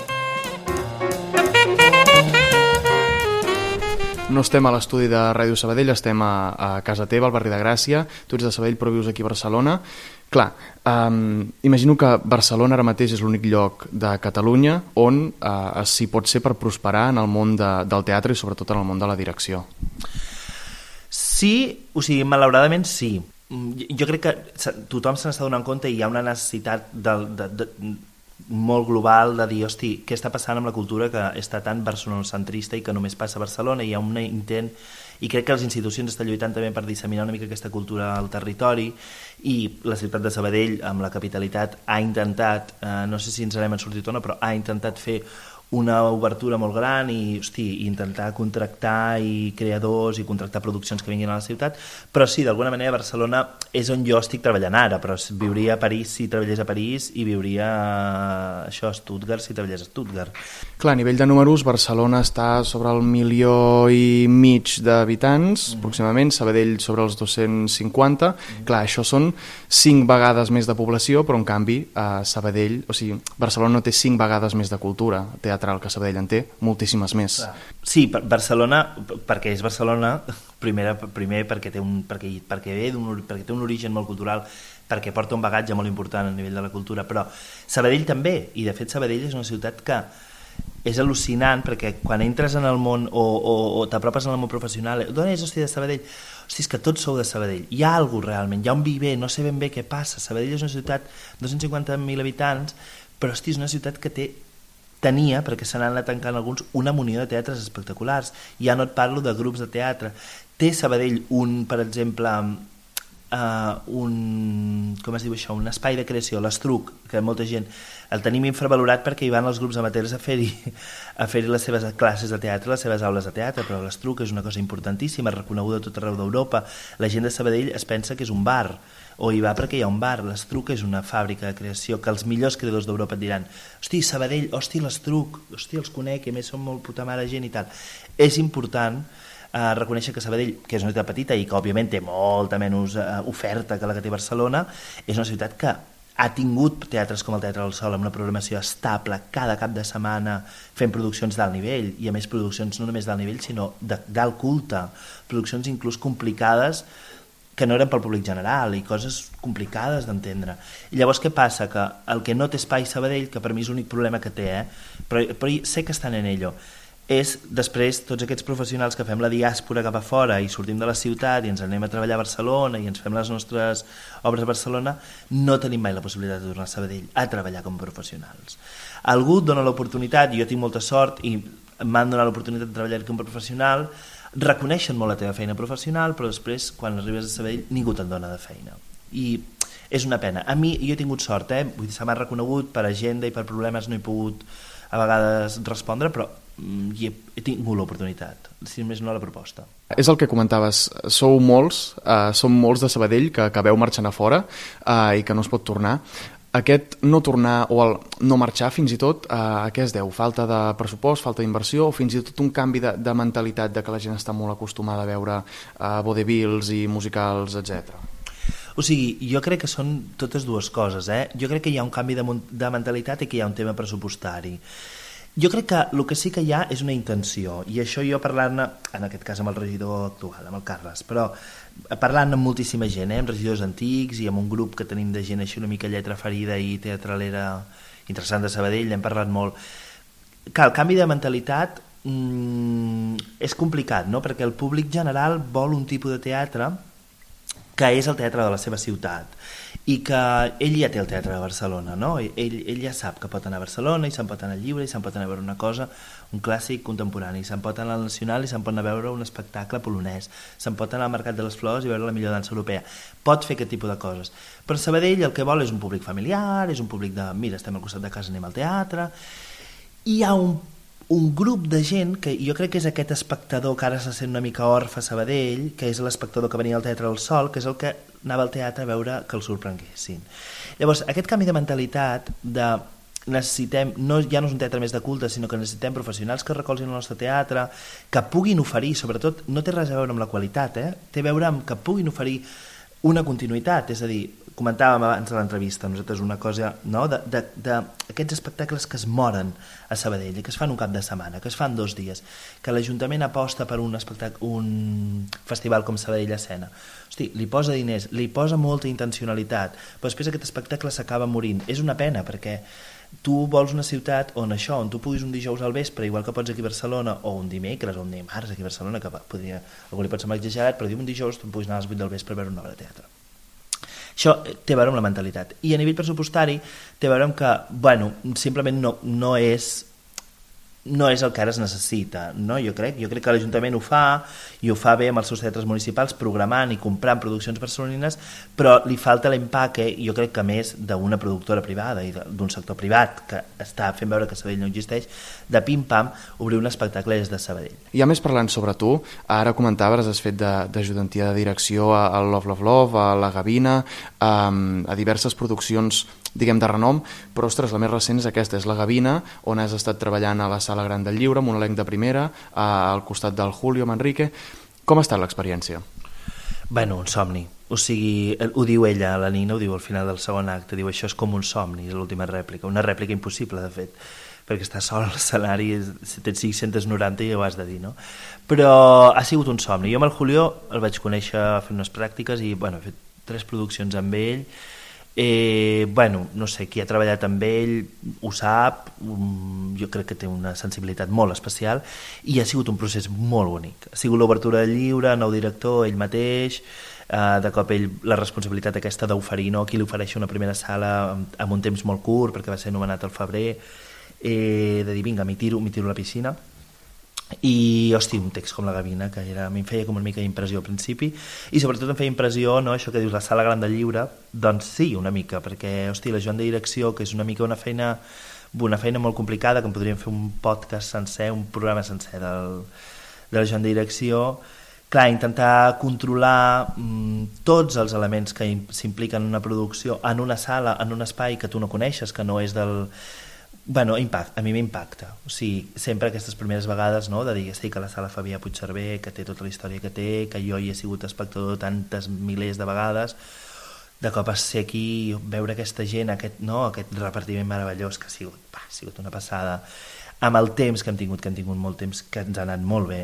No estem a l'estudi de Ràdio Sabadell, estem a casa teva, al barri de Gràcia. Tu ets de Sabadell però vius aquí a Barcelona. Clar, imagino que Barcelona ara mateix és l'únic lloc de Catalunya on s'hi pot ser per prosperar en el món del teatre i sobretot en el món de la direcció. Sí, o sigui, malauradament sí. Jo crec que tothom se n'està donant compte i hi ha una necessitat molt global de dir, hosti, què està passant amb la cultura que està tan barcelonocentrista i que només passa a Barcelona. Hi ha un intent, i crec que les institucions estan lluitant també per disseminar una mica aquesta cultura al territori, i la ciutat de Sabadell, amb la capitalitat, ha intentat, no sé si ens n'hem sortit o no, però ha intentat fer una obertura molt gran i intentar contractar i creadors i contractar produccions que vinguin a la ciutat, però sí, d'alguna manera Barcelona és on jo estic treballant ara, però viuria a París si treballés a París i viuria a Stuttgart si treballés a Stuttgart. Clar, a nivell de números, Barcelona està sobre el 1,5 milió d'habitants, aproximadament, Sabadell sobre els 250. Clar, això són 5 vegades més de població, però en canvi Sabadell, o sigui, Barcelona no té 5 vegades més de cultura teatral que Sabadell en té moltíssimes més. Sí, Barcelona, perquè és Barcelona, primer perquè té un origen molt cultural, perquè porta un bagatge molt important a nivell de la cultura, però Sabadell també, i de fet Sabadell és una ciutat que és al·lucinant, perquè quan entres en el món o t'apropes en el món professional, d'on és, de Sabadell? Hosti, és que tots sou de Sabadell, hi ha alguna cosa realment, hi ha un viver, no sé ben bé què passa. Sabadell és una ciutat de 250.000 habitants, però hosti, és una ciutat que tenia, perquè se n'han anat tancant alguns, una munió de teatres espectaculars. Ja no et parlo de grups de teatre. Té Sabadell per exemple, com es diu això, un espai de creació, l'Estruc, que molta gent el tenim infravalorat perquè hi van els grups amateurs a fer-hi les seves classes de teatre, les seves aules de teatre, però l'Estruc és una cosa importantíssima, reconeguda a tot arreu d'Europa. La gent de Sabadell es pensa que és un bar, o hi va perquè hi ha un bar. L'Estruc és una fàbrica de creació que els millors creadors d'Europa et diran, hosti, Sabadell, hosti, l'Estruc, hosti, els conec, a més són molt puta mare gent i tal. És important reconèixer que Sabadell, que és una ciutat petita i que òbviament té molta menys oferta que la que té Barcelona, és una ciutat que ha tingut teatres com el Teatre del Sol amb una programació estable cada cap de setmana fent produccions d'alt nivell, i a més produccions no només d'alt nivell sinó d'alt culte, produccions inclús complicades que no eren pel públic general i coses complicades d'entendre. I llavors què passa? Que el que no té espai Sabadell, que per mi és l'únic problema que té, però sé que estan en ello, és després tots aquests professionals que fem la diàspora cap a fora i sortim de la ciutat i ens anem a treballar a Barcelona i ens fem les nostres obres a Barcelona, no tenim mai la possibilitat de tornar a Sabadell a treballar com a professionals. Algú et dona l'oportunitat, i jo tinc molta sort i m'han donat l'oportunitat de treballar com a professional, reconeixen molt la teva feina professional, però després quan arribes a Sabadell ningú te'n dona de feina, i és una pena. A mi, jo he tingut sort, vull dir, se m'ha reconegut, per agenda i per problemes no he pogut a vegades respondre, però he tingut l'oportunitat, si més no la proposta. És el que comentaves, som molts de Sabadell que veu marxant a fora i que no es pot tornar. Aquest no tornar o el no marxar fins i tot, a què es deu? Falta de pressupost, falta d'inversió o fins i tot un canvi de mentalitat de que la gent està molt acostumada a veure vodevils i musicals, etc. O sigui, jo crec que són totes dues coses. Jo crec que hi ha un canvi de mentalitat i que hi ha un tema pressupostari. Jo crec que el que sí que hi ha és una intenció, i això jo parlant-ne, en aquest cas amb el regidor actual, amb el Carles, però parlant amb moltíssima gent, amb regidors antics i amb un grup que tenim de gent així una mica lletra ferida i teatralera interessant de Sabadell, hem parlat molt. Que el canvi de mentalitat és complicat, no? Perquè el públic general vol un tipus de teatre que és el teatre de la seva ciutat, i que ell ja té el teatre de Barcelona, no? Ell ja sap que pot anar a Barcelona i se'n pot anar al Lliure i se'n pot anar a veure una cosa, un clàssic contemporani, se'n pot anar al Nacional i se'n pot anar a veure un espectacle polonès, se'n pot anar al Mercat de les Flors i veure la millor dansa europea, pot fer aquest tipus de coses. Però Sabadell el que vol és un públic familiar, és un públic de mira, estem al costat de casa, anem al teatre, i hi ha un grup de gent que jo crec que és aquest espectador que ara se sent una mica orfe a Sabadell, que és l'espectador que venia al Teatre del Sol, que és el que anava al teatre a veure que el sorprenguessin. Llavors, aquest canvi de mentalitat de necessitem, ja no és un teatre més de culte, sinó que necessitem professionals que recolzin el nostre teatre, que puguin oferir, sobretot, no té res a veure amb la qualitat, té a veure amb que puguin oferir una continuïtat, és a dir, comentàvem abans de l'entrevista, nosaltres una cosa, no?, d'aquests espectacles que es moren a Sabadell, que es fan un cap de setmana, que es fan 2 dies, que l'Ajuntament aposta per un festival com Sabadell Escena. Hosti, li posa diners, li posa molta intencionalitat, però després aquest espectacle s'acaba morint. És una pena, perquè tu vols una ciutat on tu puguis un dijous al vespre, igual que pots aquí a Barcelona, o un dimecres o un dimarts aquí a Barcelona, que algú li pot semblar exagerat, però un dijous tu puguis anar a les 8 del vespre a veure una obra de teatre. Això té a veure amb la mentalitat. I a nivell pressupostari té a veure amb que, bueno, simplement no és el que ara es necessita, no? Jo crec que l'Ajuntament ho fa, i ho fa bé amb els seus teatres municipals, programant i comprant produccions barcelonines, però li falta l'empaque, jo crec que més d'una productora privada i d'un sector privat que està fent veure que Sabadell no existeix, de pim-pam obrir un espectacle des de Sabadell. I a més, parlant sobre tu, ara comentaves, has fet d'ajudantia de direcció a Love, Love, Love, a La Gavina, a diverses produccions, diguem, de renom, però, ostres, la més recent és aquesta, és La Gavina, on has estat treballant a la Sala Gran del Lliure, amb un elenc de primera, al costat del Julio Manrique. Com ha estat l'experiència? Bueno, un somni. O sigui, ho diu ella, la Nina, ho diu al final del segon acte, diu això és com un somni, és l'última rèplica, una rèplica impossible, de fet, perquè està sol a l'escenari, tens 690 i ho has de dir, no? Però ha sigut un somni. Jo amb el Julio el vaig conèixer fent unes pràctiques i, bueno, he fet 3 produccions amb ell. Bueno, no sé, qui ha treballat amb ell ho sap, jo crec que té una sensibilitat molt especial i ha sigut un procés molt bonic. Ha sigut l'obertura del llibre, nou director, ell mateix, de cop ell la responsabilitat aquesta d'oferir, no? Qui li ofereix una primera sala amb un temps molt curt perquè va ser nomenat al febrer, de dir vinga, m'hi tiro a la piscina. I, hosti, un text com La Gavina, que a mi em feia com una mica d'impressió al principi, i sobretot em feia impressió, no?, això que dius, la Sala Gran del Lliure, doncs sí, una mica, perquè, hosti, l'ajudant de direcció, que és una mica una feina molt complicada, que en podríem fer un podcast sencer, un programa sencer de l'ajudant de direcció, clar, intentar controlar tots els elements que s'impliquen en una producció, en una sala, en un espai que tu no coneixes, que no és del... Bueno, a mi m'impacta, o sigui, sempre aquestes primeres vegades, no?, de dir que la sala Fabià Puigcerver, que té tota la història que té, que jo hi he sigut espectador tantes milers de vegades, de cop ser aquí, veure aquesta gent, aquest repartiment meravellós que ha sigut una passada, amb el temps que hem tingut molt temps, que ens ha anat molt bé,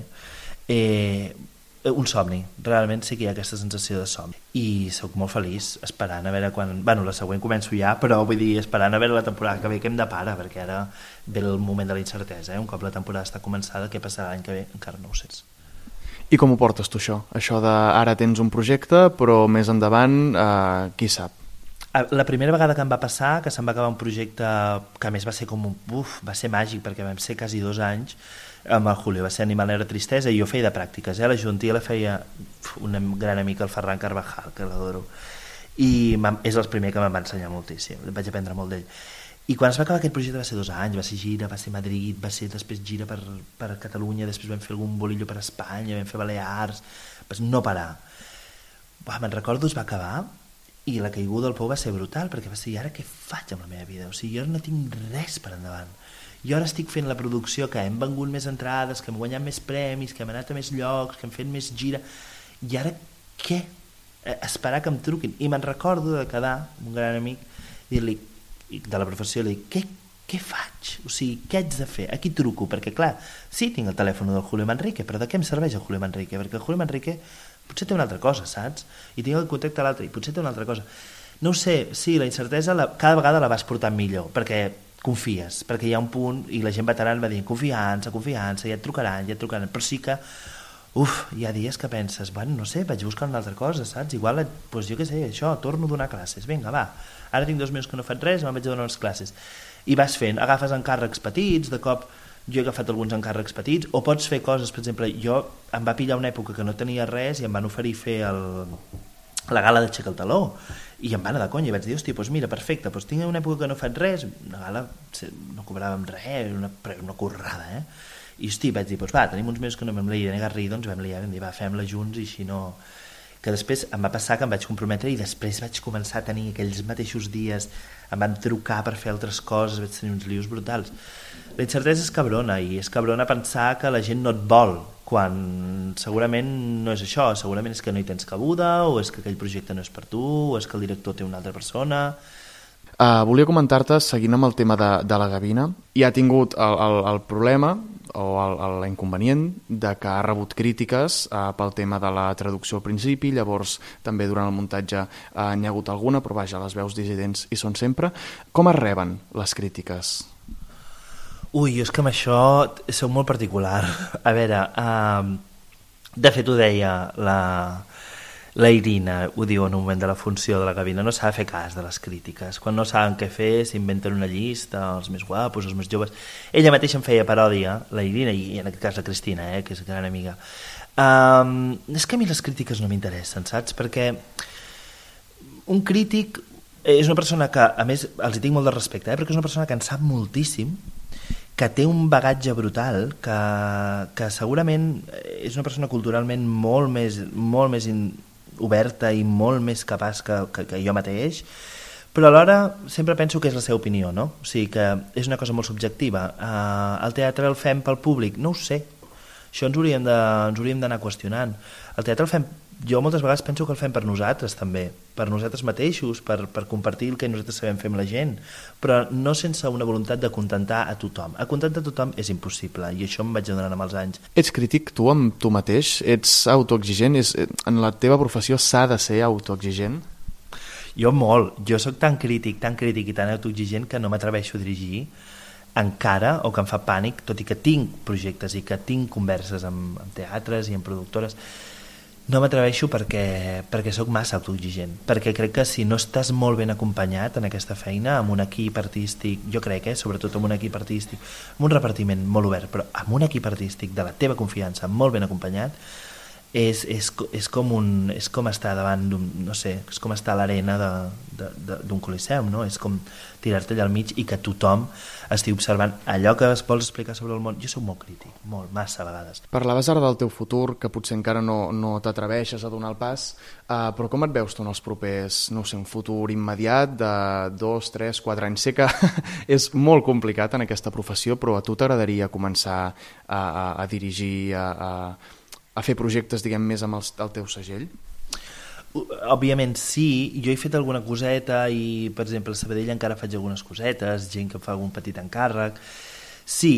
un somni, realment sí que hi ha aquesta sensació de somni i sóc molt feliç esperant a veure quan, bueno, la següent començo ja, però vull dir, esperant a veure la temporada que ve, que hem de parar, perquè ara ve el moment de la incertesa, un cop la temporada està començada, què passarà l'any que ve? Encara no ho saps. I com ho portes tu això? Això de ara tens un projecte, però més endavant, qui sap? La primera vegada que em va passar, que se'm va acabar un projecte que a més va ser com va ser màgic, perquè vam ser quasi 2 anys amb el Julio, va ser Animal Negra Tristesa, i jo feia de pràctiques, la Juntia la feia un gran amic, el Ferran Carvajal, que l'adoro, i és el primer que me'n va ensenyar moltíssim, vaig aprendre molt d'ell. I quan es va acabar aquest projecte va ser 2 anys, va ser gira, va ser Madrid, va ser després gira per Catalunya, després vam fer algun bolillo per Espanya, vam fer Balears, no parar. Me'n recordo, es va acabar, i la caiguda del pou va ser brutal, perquè va ser, i ara què faig amb la meva vida? O sigui, jo no tinc res per endavant. Jo ara estic fent la producció, que hem vengut més entrades, que hem guanyat més premis, que hem anat a més llocs, que hem fet més gira, i ara què? Esperar que em truquin. I me'n recordo de quedar amb un gran amic, dir-li, de la professió, li dic, què faig? O sigui, què haig de fer? A qui truco? Perquè clar, sí, tinc el telèfon del Julio Manrique, però de què em serveix el Julio Manrique? Perquè el Julio Manrique potser té una altra cosa, saps? I tinc el contacte a l'altre, i potser té una altra cosa. No ho sé, sí, la incertesa cada vegada la vas portant millor, perquè confies, perquè hi ha un punt, i la gent veterana va dir, confiança, ja et trucaran, però sí que, hi ha dies que penses, bueno, no sé, vaig buscar una altra cosa, saps? Igual, doncs jo què sé, això, torno a donar classes, vinga, va, ara tinc 2 mesos que no faig res, me'n vaig a donar unes classes. I vas fent, agafes encàrrecs petits, de cop jo he agafat alguns encàrrecs petits, o pots fer coses, per exemple, jo em va pillar una època que no tenia res i em van oferir fer la gala d'Aixeca el Taló, i em va anar de conya, i vaig dir, hòstia, doncs mira, perfecte, doncs tinc una època que no faig res, una gala no cobràvem res, una currada, I hosti, vaig dir, doncs va, tenim uns mesos que no vam liar, Garrido, ens vam liar, vam dir, va, fem-la junts, i així no... que després em va passar que em vaig comprometre i després vaig començar a tenir aquells mateixos dies, em van trucar per fer altres coses, vaig tenir uns lius brutals. La incertesa és cabrona, i és cabrona pensar que la gent no et vol, quan segurament no és això, segurament és que no hi tens cabuda, o és que aquell projecte no és per tu, o és que el director té una altra persona. Volia comentar-te, seguint amb el tema de la gavina, i ha tingut el problema o l'inconvenient de que ha rebut crítiques pel tema de la traducció al principi, llavors també durant el muntatge n'hi ha hagut alguna, però vaja, les veus dissidents hi són sempre. Com es reben les crítiques? Ui, jo és que amb això soc molt particular. A veure, de fet ho deia la Irina, ho diu en un moment de la funció de la gavina, no s'ha de fer cas de les crítiques. Quan no saben què fer, s'inventen una llista, els més guapos, els més joves. Ella mateixa em feia paròdia, la Irina, i en aquest cas la Cristina, que és gran amiga. És que a mi les crítiques no m'interessen, saps? Perquè un crític és una persona que, a més, els hi tinc molt de respecte, perquè és una persona que en sap moltíssim, que té un bagatge brutal, que segurament és una persona culturalment molt més oberta i molt més capaç que jo mateix, però alhora sempre penso que és la seva opinió, no? O sigui que és una cosa molt subjectiva. El teatre el fem pel públic? No ho sé. Això ens hauríem d'anar qüestionant. El teatre el fem, jo moltes vegades penso que el fem per nosaltres també, per nosaltres mateixos, per compartir el que nosaltres sabem fer amb la gent, però no sense una voluntat de contentar a tothom. Acontentar a tothom és impossible, i això em vaig adonant amb els anys. Ets crític tu amb tu mateix? Ets autoexigent? En la teva professió s'ha de ser autoexigent? Jo molt. Jo sóc tan crític i tan autoexigent que no m'atreveixo a dirigir encara, o que em fa pànic, tot i que tinc projectes i que tinc converses amb teatres i amb productores. No m'atreveixo perquè sóc massa autoexigent, perquè crec que si no estàs molt ben acompanyat en aquesta feina, amb un equip artístic, jo crec, sobretot amb un equip artístic, amb un repartiment molt obert, però amb un equip artístic de la teva confiança, molt ben acompanyat, és com estar davant d'un, no sé, és com estar a l'arena d'un coliseum, no? És com tirar-te allà al mig i que tothom estigui observant allò que es vols explicar sobre el món. Jo soc molt crític, massa vegades. Parlaves ara del teu futur, que potser encara no t'atreveixes a donar el pas, però com et veus tu en els propers, no sé, un futur immediat de 2, 3, 4 anys? Sé que és molt complicat en aquesta professió, però a tu t'agradaria començar a dirigir, a fer projectes, diguem, més amb el teu segell? Òbviament sí, jo he fet alguna coseta i, per exemple, a Sabadell encara faig algunes cosetes, gent que fa algun petit encàrrec. Sí,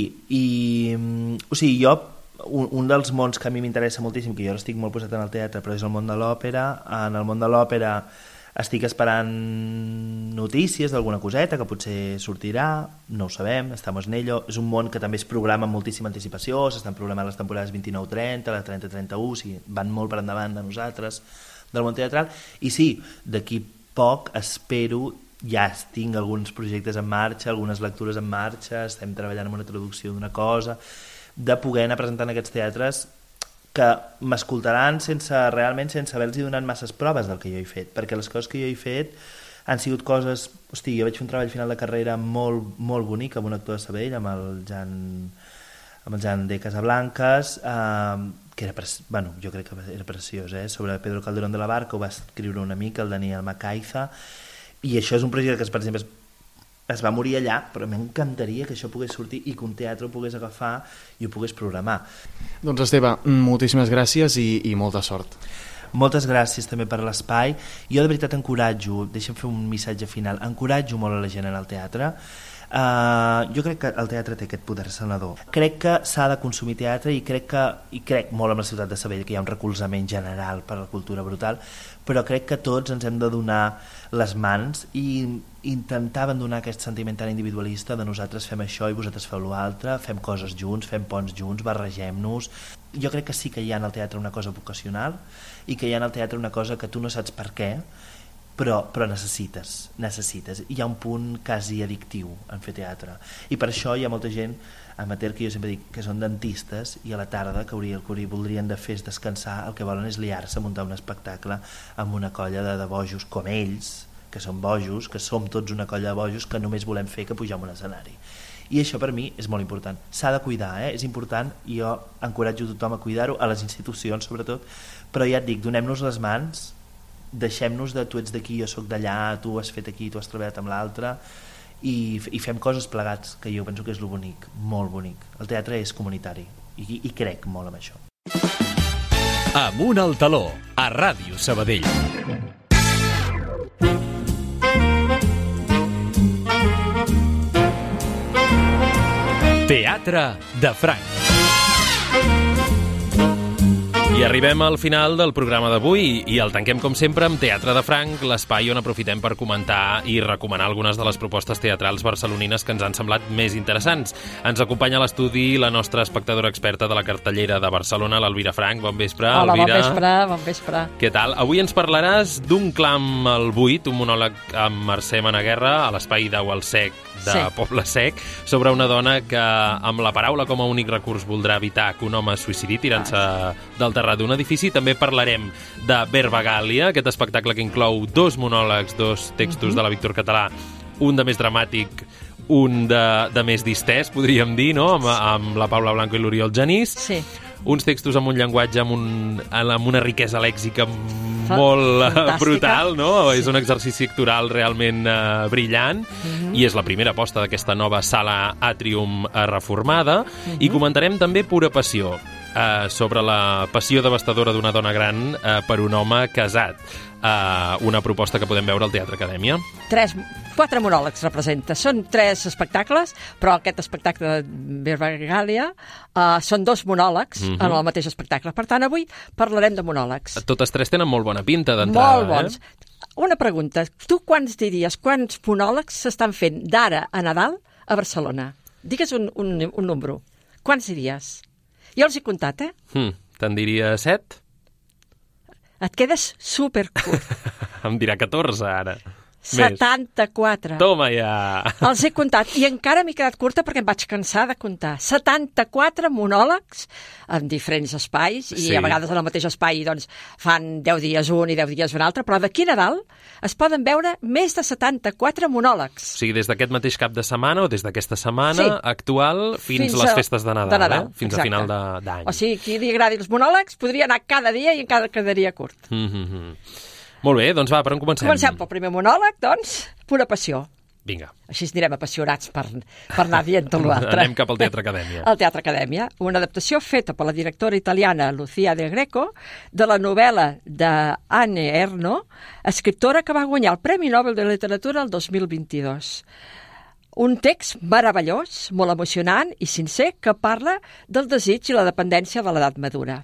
o sigui, jo, un dels mons que a mi m'interessa moltíssim, que jo estic molt posat en el teatre, però és el món de l'òpera. En el món de l'òpera estic esperant notícies d'alguna coseta que potser sortirà, no ho sabem, estamos en ello. És un món que també es programa amb moltíssima anticipació, s'estan programant les temporades 29-30, la 30-31, o sigui, van molt per endavant de nosaltres, del món teatral, i sí, d'aquí poc espero, ja tinc alguns projectes en marxa, algunes lectures en marxa, estem treballant en una traducció d'una cosa, de poder anar presentant aquests teatres que m'escoltaran sense haver-los donat masses proves del que jo he fet, perquè les coses que jo he fet han sigut coses... Hosti, jo vaig fer un treball final de carrera molt, molt bonic amb un actor de Sabadell, amb el Jan de Casablancas, que era, jo crec que era preciós, sobre Pedro Calderón de la Barca, ho va escriure un amic, el Daniel Macaiza, i això és un projecte que, per exemple, es va morir allà, però m'encantaria que això pogués sortir i que un teatre ho pogués agafar i ho pogués programar. Doncs Esteve, moltíssimes gràcies i molta sort. Moltes gràcies també per l'espai. Jo de veritat encoratjo, deixa'm fer un missatge final, encoratjo molt a la gent en el teatre. Jo crec que el teatre té aquest poder sanador. Crec que s'ha de consumir teatre i crec molt amb la ciutat de Sabadell que hi ha un recolzament general per a la cultura brutal, però crec que tots ens hem de donar les mans i intentar abandonar aquest sentiment tan individualista de nosaltres fem això i vosaltres feu l'altre, fem coses junts, fem ponts junts, barregem-nos. Jo crec que sí que hi ha en el teatre una cosa vocacional i que hi ha en el teatre una cosa que tu no saps per què, però necessites. Hi ha un punt quasi addictiu en fer teatre. I per això hi ha molta gent amateur que jo sempre dic que són dentistes i a la tarda que voldrien de fer és descansar, el que volen és liar-se a muntar un espectacle amb una colla de bojos com ells, que són bojos, que som tots una colla de bojos que només volem fer que pujar a un escenari. I això per mi és molt important. S'ha de cuidar, és important, i jo encoratjo tothom a cuidar-ho, a les institucions sobretot, però ja et dic, donem-nos les mans, deixem-nos de tu ets d'aquí, jo sóc d'allà, tu has fet aquí, tu has treballat amb l'altre, i fem coses plegats, que jo penso que és lo bonic, molt bonic. El teatre és comunitari i crec molt en això. Amunt al taló, a Ràdio Sabadell. Teatre de Franc. I arribem al final del programa d'avui i el tanquem, com sempre, amb Teatre de Franc, l'espai on aprofitem per comentar i recomanar algunes de les propostes teatrals barcelonines que ens han semblat més interessants. Ens acompanya a l'estudi la nostra espectadora experta de la cartellera de Barcelona, l'Elvira Franc. Bon vespre, Hola, Elvira. bon vespre. Què tal? Avui ens parlaràs d'Un clam al buit, un monòleg amb Mercè Managuerra a l'espai Dau al Sec de Poble Sec, sobre una dona que amb la paraula com a únic recurs voldrà evitar que un home es suïcidi tirant-se del terrat d'un edifici. També parlarem de Verba Gàlia, aquest espectacle que inclou 2 monòlegs, 2 textos de la Víctor Català, un de més dramàtic, un de més distès, podríem dir, no? Amb la Paula Blanco i l'Oriol Genís. Sí. Uns textos amb un llenguatge, amb una riquesa lèxica molt brutal, no? És un exercici actoral realment brillant, i és la primera aposta d'aquesta nova sala Àtrium reformada. I comentarem també Pura passió, sobre la passió devastadora d'una dona gran per un home casat. Una proposta que podem veure al Teatre Acadèmia. 4 monòlegs representa. Són 3 espectacles, però aquest espectacle de Verba Gàlia són 2 monòlegs en el mateix espectacle. Per tant, avui parlarem de monòlegs. Totes 3 tenen molt bona pinta d'entrada. Molt bons. Una pregunta. Tu quants monòlegs s'estan fent d'ara a Nadal a Barcelona? Digues un número. Quants diries? Jo els he comptat, Te'n diria 7? Et quedes supercurt. Em dirà 14 ara. 74. Toma ja! Els he comptat i encara m'he quedat curta perquè em vaig cansar de comptar. 74 monòlegs en diferents espais i a vegades en el mateix espai doncs, fan 10 dies un i 10 dies un altre, però d'aquí a Nadal es poden veure més de 74 monòlegs. O sigui, des d'aquest mateix cap de setmana o des d'aquesta setmana actual fins les festes de Nadal, fins a final d'any. O sigui, qui li agradi els monòlegs podria anar cada dia i encara quedaria curt. Molt bé, doncs va, per on comencem? Comencem pel primer monòleg, doncs, Pura passió. Vinga. Així anirem apassionats per anar dient tot l'altre. Anem cap al Teatre Acadèmia. Al Teatre Acadèmia, una adaptació feta per la directora italiana Lucia De Greco de la novel·la d'Anne Ernaux, escriptora que va guanyar el Premi Nobel de Literatura el 2022. Un text meravellós, molt emocionant i sincer, que parla del desig i la dependència de l'edat madura.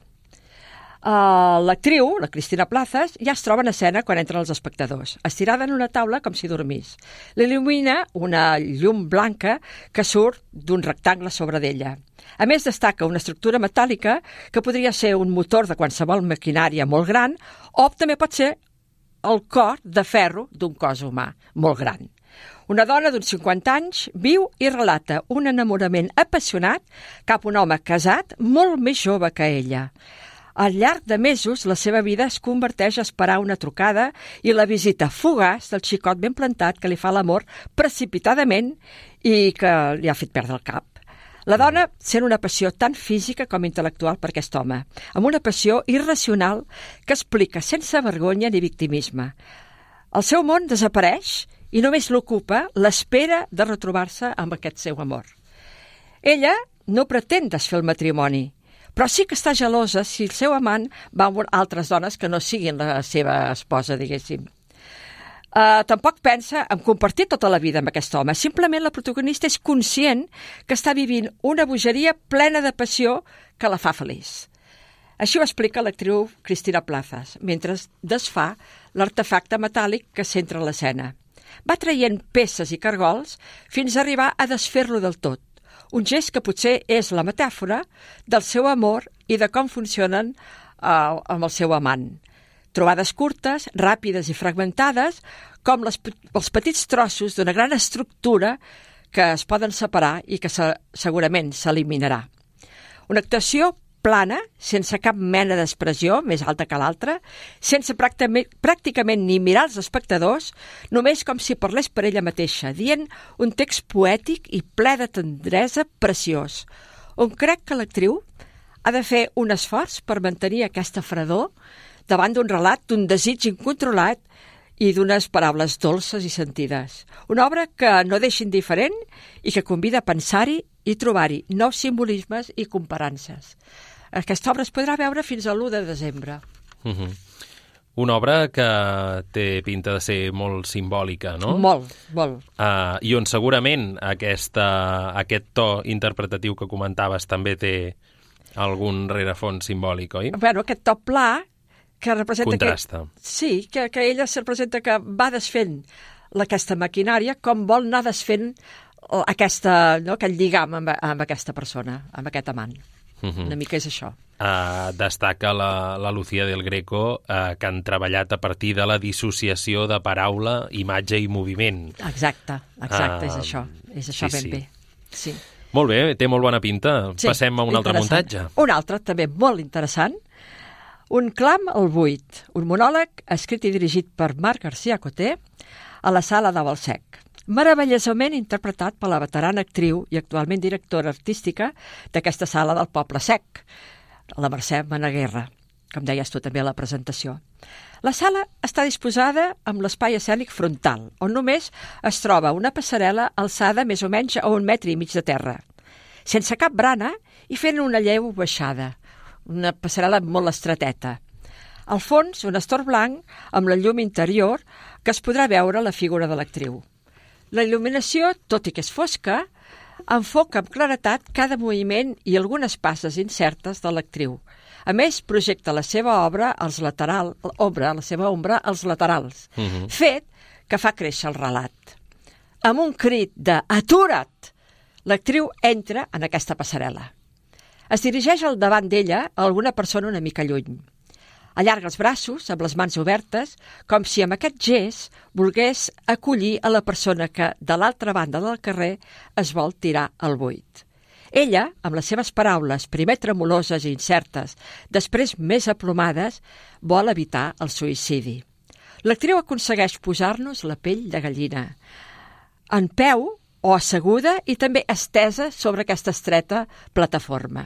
L'actriu, la Cristina Plazas, ja es troba en escena quan entren els espectadors, estirada en una taula com si dormís. L'il·lumina una llum blanca que surt d'un rectangle sobre d'ella. A més, destaca una estructura metàl·lica que podria ser un motor de qualsevol maquinària molt gran o també pot ser el cor de ferro d'un cos humà molt gran. Una dona d'uns 50 anys viu i relata un enamorament apassionat cap a un home casat molt més jove que ella. Al llarg de mesos, la seva vida es converteix a esperar una trucada i la visita fugaç del xicot ben plantat que li fa l'amor precipitadament i que li ha fet perdre el cap. La dona sent una passió tant física com intel·lectual per aquest home, amb una passió irracional que explica sense vergonya ni victimisme. El seu món desapareix i només l'ocupa l'espera de retrobar-se amb aquest seu amor. Ella no pretén desfer el matrimoni, però sí que està gelosa si el seu amant va amb altres dones que no siguin la seva esposa, diguéssim. Tampoc pensa en compartir tota la vida amb aquest home. Simplement la protagonista és conscient que està vivint una bogeria plena de passió que la fa feliç. Així ho explica l'actriu Cristina Plazas, mentre desfà l'artefacte metàl·lic que centra l'escena. Va traient peces i cargols fins a arribar a desfer-lo del tot. Un gest que potser és la metàfora del seu amor i de com funcionen amb el seu amant. Trobades curtes, ràpides i fragmentades, com els petits trossos d'una gran estructura que es poden separar i que segurament s'eliminarà. Una actuació plana, sense cap mena d'expressió, més alta que l'altra, sense pràcticament ni mirar els espectadors, només com si parlés per ella mateixa, dient un text poètic i ple de tendresa preciós, on crec que l'actriu ha de fer un esforç per mantenir aquesta fredor davant d'un relat, d'un desig incontrolat i d'unes paraules dolces i sentides. Una obra que no deixa indiferent i que convida a pensar-hi i trobar-hi nous simbolismes i comparances. Aquesta obra es podrà veure fins a l'1 de desembre. Una obra que té pinta de ser molt simbòlica, no? Molt, molt. I on segurament aquest to interpretatiu que comentaves també té algun rerefons simbòlic, oi? Bueno, aquest to pla que representa... Contrasta. Que ella se representa que va desfent aquesta maquinària com vol anar desfent aquest lligam amb aquesta persona, amb aquest amant. Una mica és això. Destaca la Lucía del Greco que han treballat a partir de la dissociació de paraula, imatge i moviment. Exacte, és això. És això ben bé. Sí. Molt bé, té molt bona pinta. Sí, passem a un altre muntatge. Un altre, també molt interessant. Un clam al buit, un monòleg escrit i dirigit per Marc García Coté a la Sala de Balsec. Meravellosament interpretat per la veterana actriu i actualment directora artística d'aquesta Sala del Poble Sec, la Mercè Meneguerra, com deies tu també a la presentació. La sala està disposada amb l'espai escènic frontal, on només es troba una passarel·la alçada més o menys a 1,5 metres de terra, sense cap brana i fent una lleu baixada, una passarel·la molt estreteta. Al fons, un estor blanc amb la llum interior que es podrà veure la figura de l'actriu. La il·luminació, tot i que és fosca, enfoca amb claretat cada moviment i algunes passes incertes de l'actriu. A més, projecta la seva ombra als laterals, fet que fa créixer el relat. Amb un crit de «Atura't!», l'actriu entra en aquesta passarel·la. Es dirigeix al davant d'ella a alguna persona una mica lluny. Allarga els braços amb les mans obertes, com si amb aquest gest volgués acollir a la persona que, de l'altra banda del carrer, es vol tirar al buit. Ella, amb les seves paraules, primer tremoloses i incertes, després més aplomades, vol evitar el suïcidi. L'actriu aconsegueix posar-nos la pell de gallina, en peu o asseguda i també estesa sobre aquesta estreta plataforma.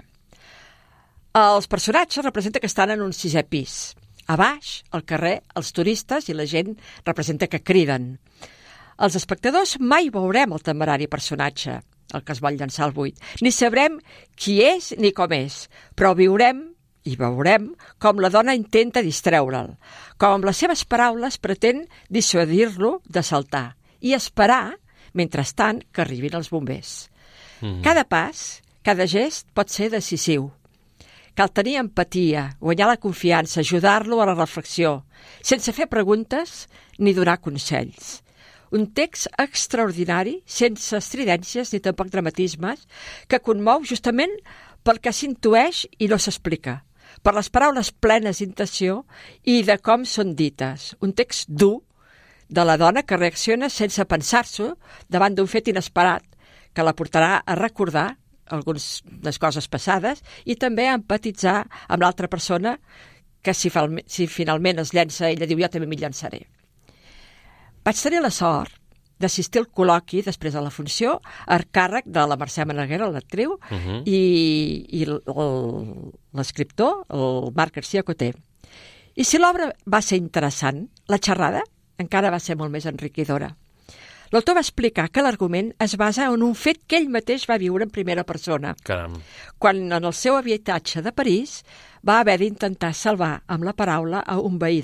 Els personatges representa que estan en un 6è pis. A baix, al carrer, els turistes i la gent representa que criden. Els espectadors mai veurem el temerari personatge, el que es vol llançar al buit, ni sabrem qui és ni com és, però viurem i veurem com la dona intenta distreure'l, com amb les seves paraules pretén dissuadir-lo de saltar i esperar, mentrestant, que arribin els bombers. Cada pas, cada gest pot ser decisiu. Cal tenir empatia, guanyar la confiança, ajudar-lo a la reflexió, sense fer preguntes ni donar consells. Un text extraordinari, sense estridències ni tampoc dramatismes, que conmou justament pel que s'intueix i no s'explica, per les paraules plenes d'intenció i de com són dites. Un text dur de la dona que reacciona sense pensar-s'ho davant d'un fet inesperat, que la portarà a recordar algunes coses passades i també a empatitzar amb l'altra persona que si finalment es llença, ella diu, jo també m'hi llançaré. Vaig tenir la sort d'assistir al col·loqui després de la funció a càrrec de la Mercè Meneguerra, l'actriu, i l'escriptor, el Marc García Coté. I si l'obra va ser interessant, la xerrada encara va ser molt més enriquidora. L'autor va explicar que l'argument es basa en un fet que ell mateix va viure en primera persona. Caram. Quan en el seu habitatge de París va haver d'intentar salvar amb la paraula a un veí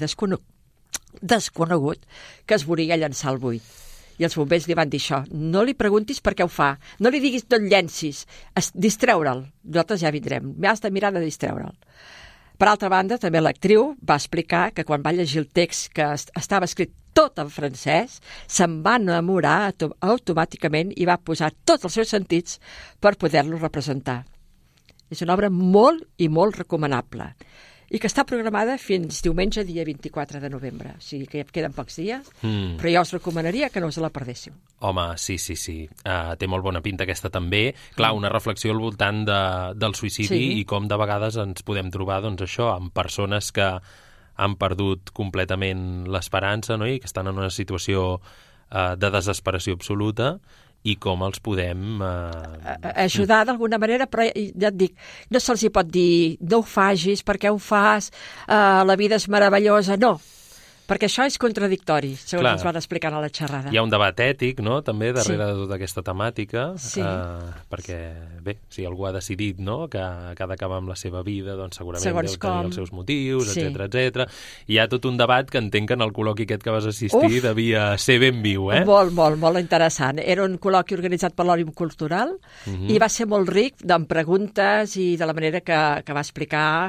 desconegut que es volia llançar al buit. I els bombers li van dir això, no li preguntis per què ho fa, no li diguis no el llencis, distreure'l, nosaltres ja vindrem, m'has de mirar de distreure'l. Per altra banda, també l'actriu va explicar que quan va llegir el text que estava escrit tot en francès, se'n va enamorar automàticament i va posar tots els seus sentits per poder-lo representar. És una obra molt i molt recomanable. i que està programada fins diumenge, dia 24 de novembre. O sigui que ja queden pocs dies, però jo us recomanaria que no us la perdéssiu. Home, sí. Té molt bona pinta aquesta també. Clar, una reflexió al voltant del suïcidi i com de vegades ens podem trobar, doncs això, amb persones que han perdut completament l'esperança, no? I que estan en una situació de desesperació absoluta, i com els podem... ajudar d'alguna manera, però ja et dic, no se'ls hi pot dir no ho facis, perquè ho fas, la vida és meravellosa, no, perquè això és contradictori, segons ens van explicant a la xerrada. Hi ha un debat ètic, no?, també darrere de tota aquesta temàtica, perquè, bé, si algú ha decidit, no?, que ha d'acabar amb la seva vida, doncs segurament deu tenir els seus motius, etc. Hi ha tot un debat que entenc que en el col·loqui aquest que vas assistir devia ser ben viu, eh? Molt interessant. Era un col·loqui organitzat per l'Òmnium Cultural i va ser molt ric amb preguntes i de la manera que va explicar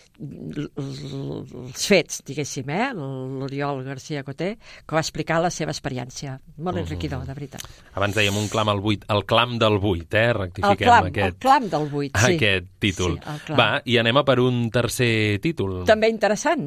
els fets, diguéssim, l'Oriol García Coté, que va explicar la seva experiència. Molt enriquidor, de veritat. Abans dèiem un clam al buit, el clam del buit, rectifiquem el clam del buit, sí. Aquest títol. Sí, va, i anem a per un tercer títol. També interessant.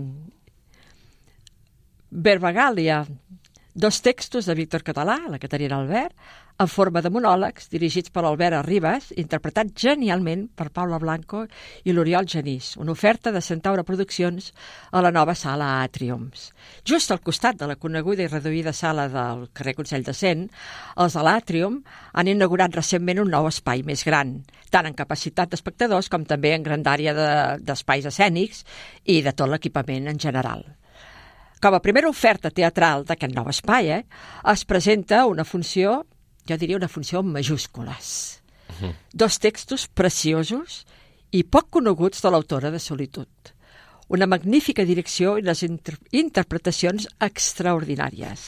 Verbagàlia. 2 textos de Víctor Català, la Caterina Albert, en forma de monòlegs, dirigits per Albert Arribas, interpretat genialment per Paula Blanco i l'Oriol Genís, una oferta de Centaure Produccions a la nova sala Àtriums. Just al costat de la coneguda i reduïda sala del carrer Consell de Cent, els de l'Àtrium han inaugurat recentment un nou espai més gran, tant en capacitat d'espectadors com també en grandària d'espais escènics i de tot l'equipament en general. Com a primera oferta teatral d'aquest nou espai, es presenta una funció, jo diria una funció en majúscules. 2 textos preciosos i poc coneguts de l'autora de Solitud. Una magnífica direcció i les interpretacions extraordinàries.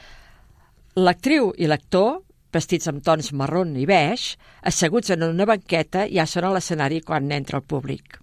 L'actriu i l'actor, vestits amb tons marron i beix, asseguts en una banqueta, ja són a l'escenari quan entra el públic.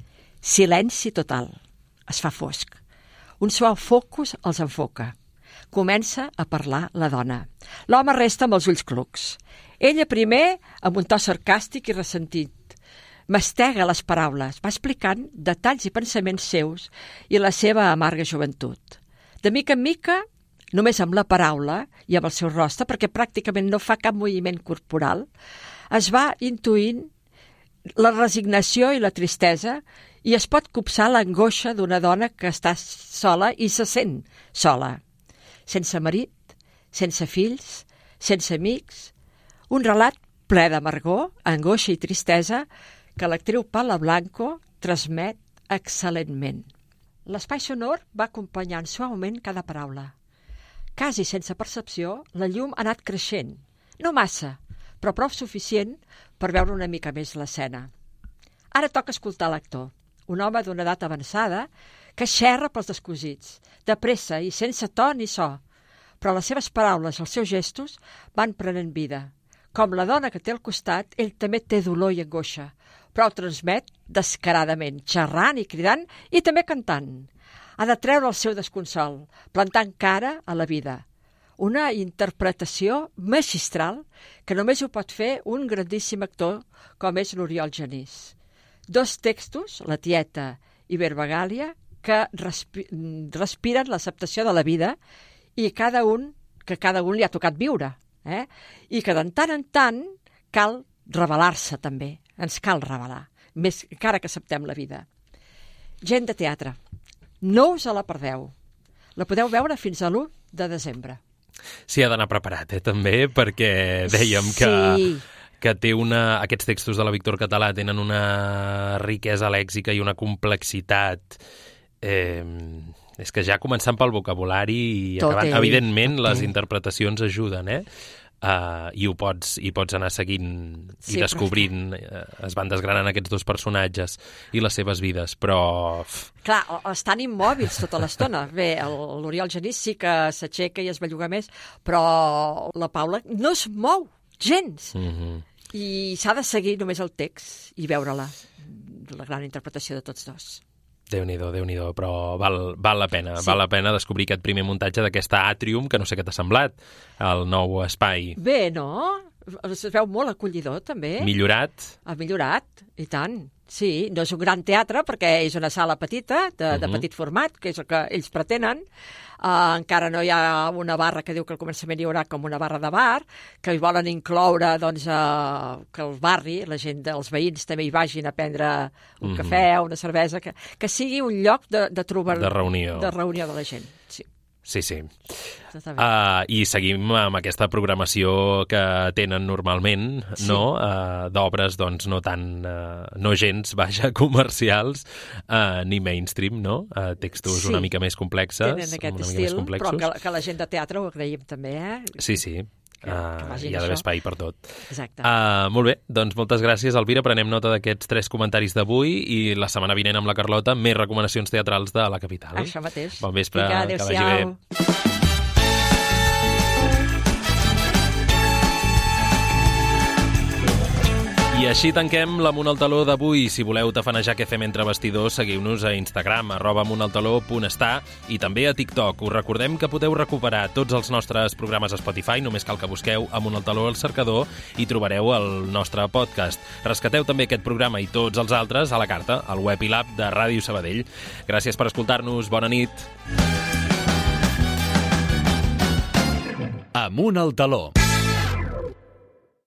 Silenci total. Es fa fosc. Un suau focus els enfoca. Comença a parlar la dona. L'home resta amb els ulls clucs. Ella primer, amb un to sarcàstic i ressentit. Mastega les paraules, va explicant detalls i pensaments seus i la seva amarga joventut. De mica en mica, només amb la paraula i amb el seu rostre, perquè pràcticament no fa cap moviment corporal, es va intuint la resignació i la tristesa i es pot copsar l'angoixa d'una dona que està sola i se sent sola. Sense marit, sense fills, sense amics. Un relat ple d'amargor, angoixa i tristesa que l'actriu Paula Blanco transmet excel·lentment. L'espai sonor va acompanyant suaument cada paraula. Quasi sense percepció, la llum ha anat creixent. No massa, però prou suficient per veure una mica més l'escena. Ara toca escoltar l'actor, un home d'una edat avançada que xerra pels descosits, de pressa i sense to ni so, però les seves paraules i els seus gestos van prenent vida. Com la dona que té al costat, ell també té dolor i angoixa, però ho transmet descaradament, xerrant i cridant i també cantant. Ha de treure el seu desconsol, plantant cara a la vida. Una interpretació magistral que només ho pot fer un grandíssim actor com és l'Oriol Genís. 2 textos, La tieta i Verbagàlia, que respiren l'acceptació de la vida i que cada un li ha tocat viure. I que de tant en tant cal revelar-se també. Ens cal revelar, més encara que acceptem la vida. Gent de teatre, no us la perdeu. La podeu veure fins a l'1 de desembre. Sí, ha d'anar preparat, també, perquè dèiem que té aquests textos de la Víctor Català tenen una riquesa lèxica i una complexitat. És que ja començant pel vocabulari i acabant, evidentment, les interpretacions ajuden, i ho pots anar seguint i descobrint. Es van desgranant aquests 2 personatges i les seves vides, però... Clar, estan immòbils tota l'estona. Bé, l'Oriol Genís sí que s'aixeca i es belluga més, però la Paula no es mou gens. I s'ha de seguir només el text i veure-la, la gran interpretació de tots 2. Déu-n'hi-do, però val la pena. Sí. Val la pena descobrir aquest primer muntatge d'aquesta Àtrium, que no sé què t'ha semblat, el nou espai. Bé, no? es veu molt acollidor, també. Millorat? Ha millorat, i tant. Sí, no és un gran teatre perquè és una sala petita, de petit format, que és el que ells pretenen. Encara no hi ha una barra que diu que al començament hi haurà com una barra de bar, que hi volen incloure doncs, que el barri, la gent dels veïns també hi vagin a prendre un cafè o una cervesa, que sigui un lloc de trobar... De reunió. De reunió de la gent, sí. Sí. I seguim amb aquesta programació que tenen normalment, no? D'obres, doncs, no tan... no gens, comercials, ni mainstream, no? Textos una mica més complexes. Tenen aquest estil, però que la gent de teatre ho agraïm també, Sí. Hi ha d'haver espai per tot. Exacte. Molt bé, doncs moltes gràcies, Elvira. Prenem nota d'aquests 3 comentaris d'avui i la setmana vinent amb la Carlota més recomanacions teatrals de la capital. Això mateix. Bon vespre, que vagi bé. I així tanquem l'Amunt al Taló d'avui. Si voleu tafanejar què fem entre vestidors, seguiu-nos a Instagram, @amuntaltaló.està i també a TikTok. Us recordem que podeu recuperar tots els nostres programes a Spotify, només cal que busqueu Amunt al Taló al cercador i trobareu el nostre podcast. Rescateu també aquest programa i tots els altres a la carta, al web i l'app de Ràdio Sabadell. Gràcies per escoltar-nos. Bona nit. Amunt al Taló.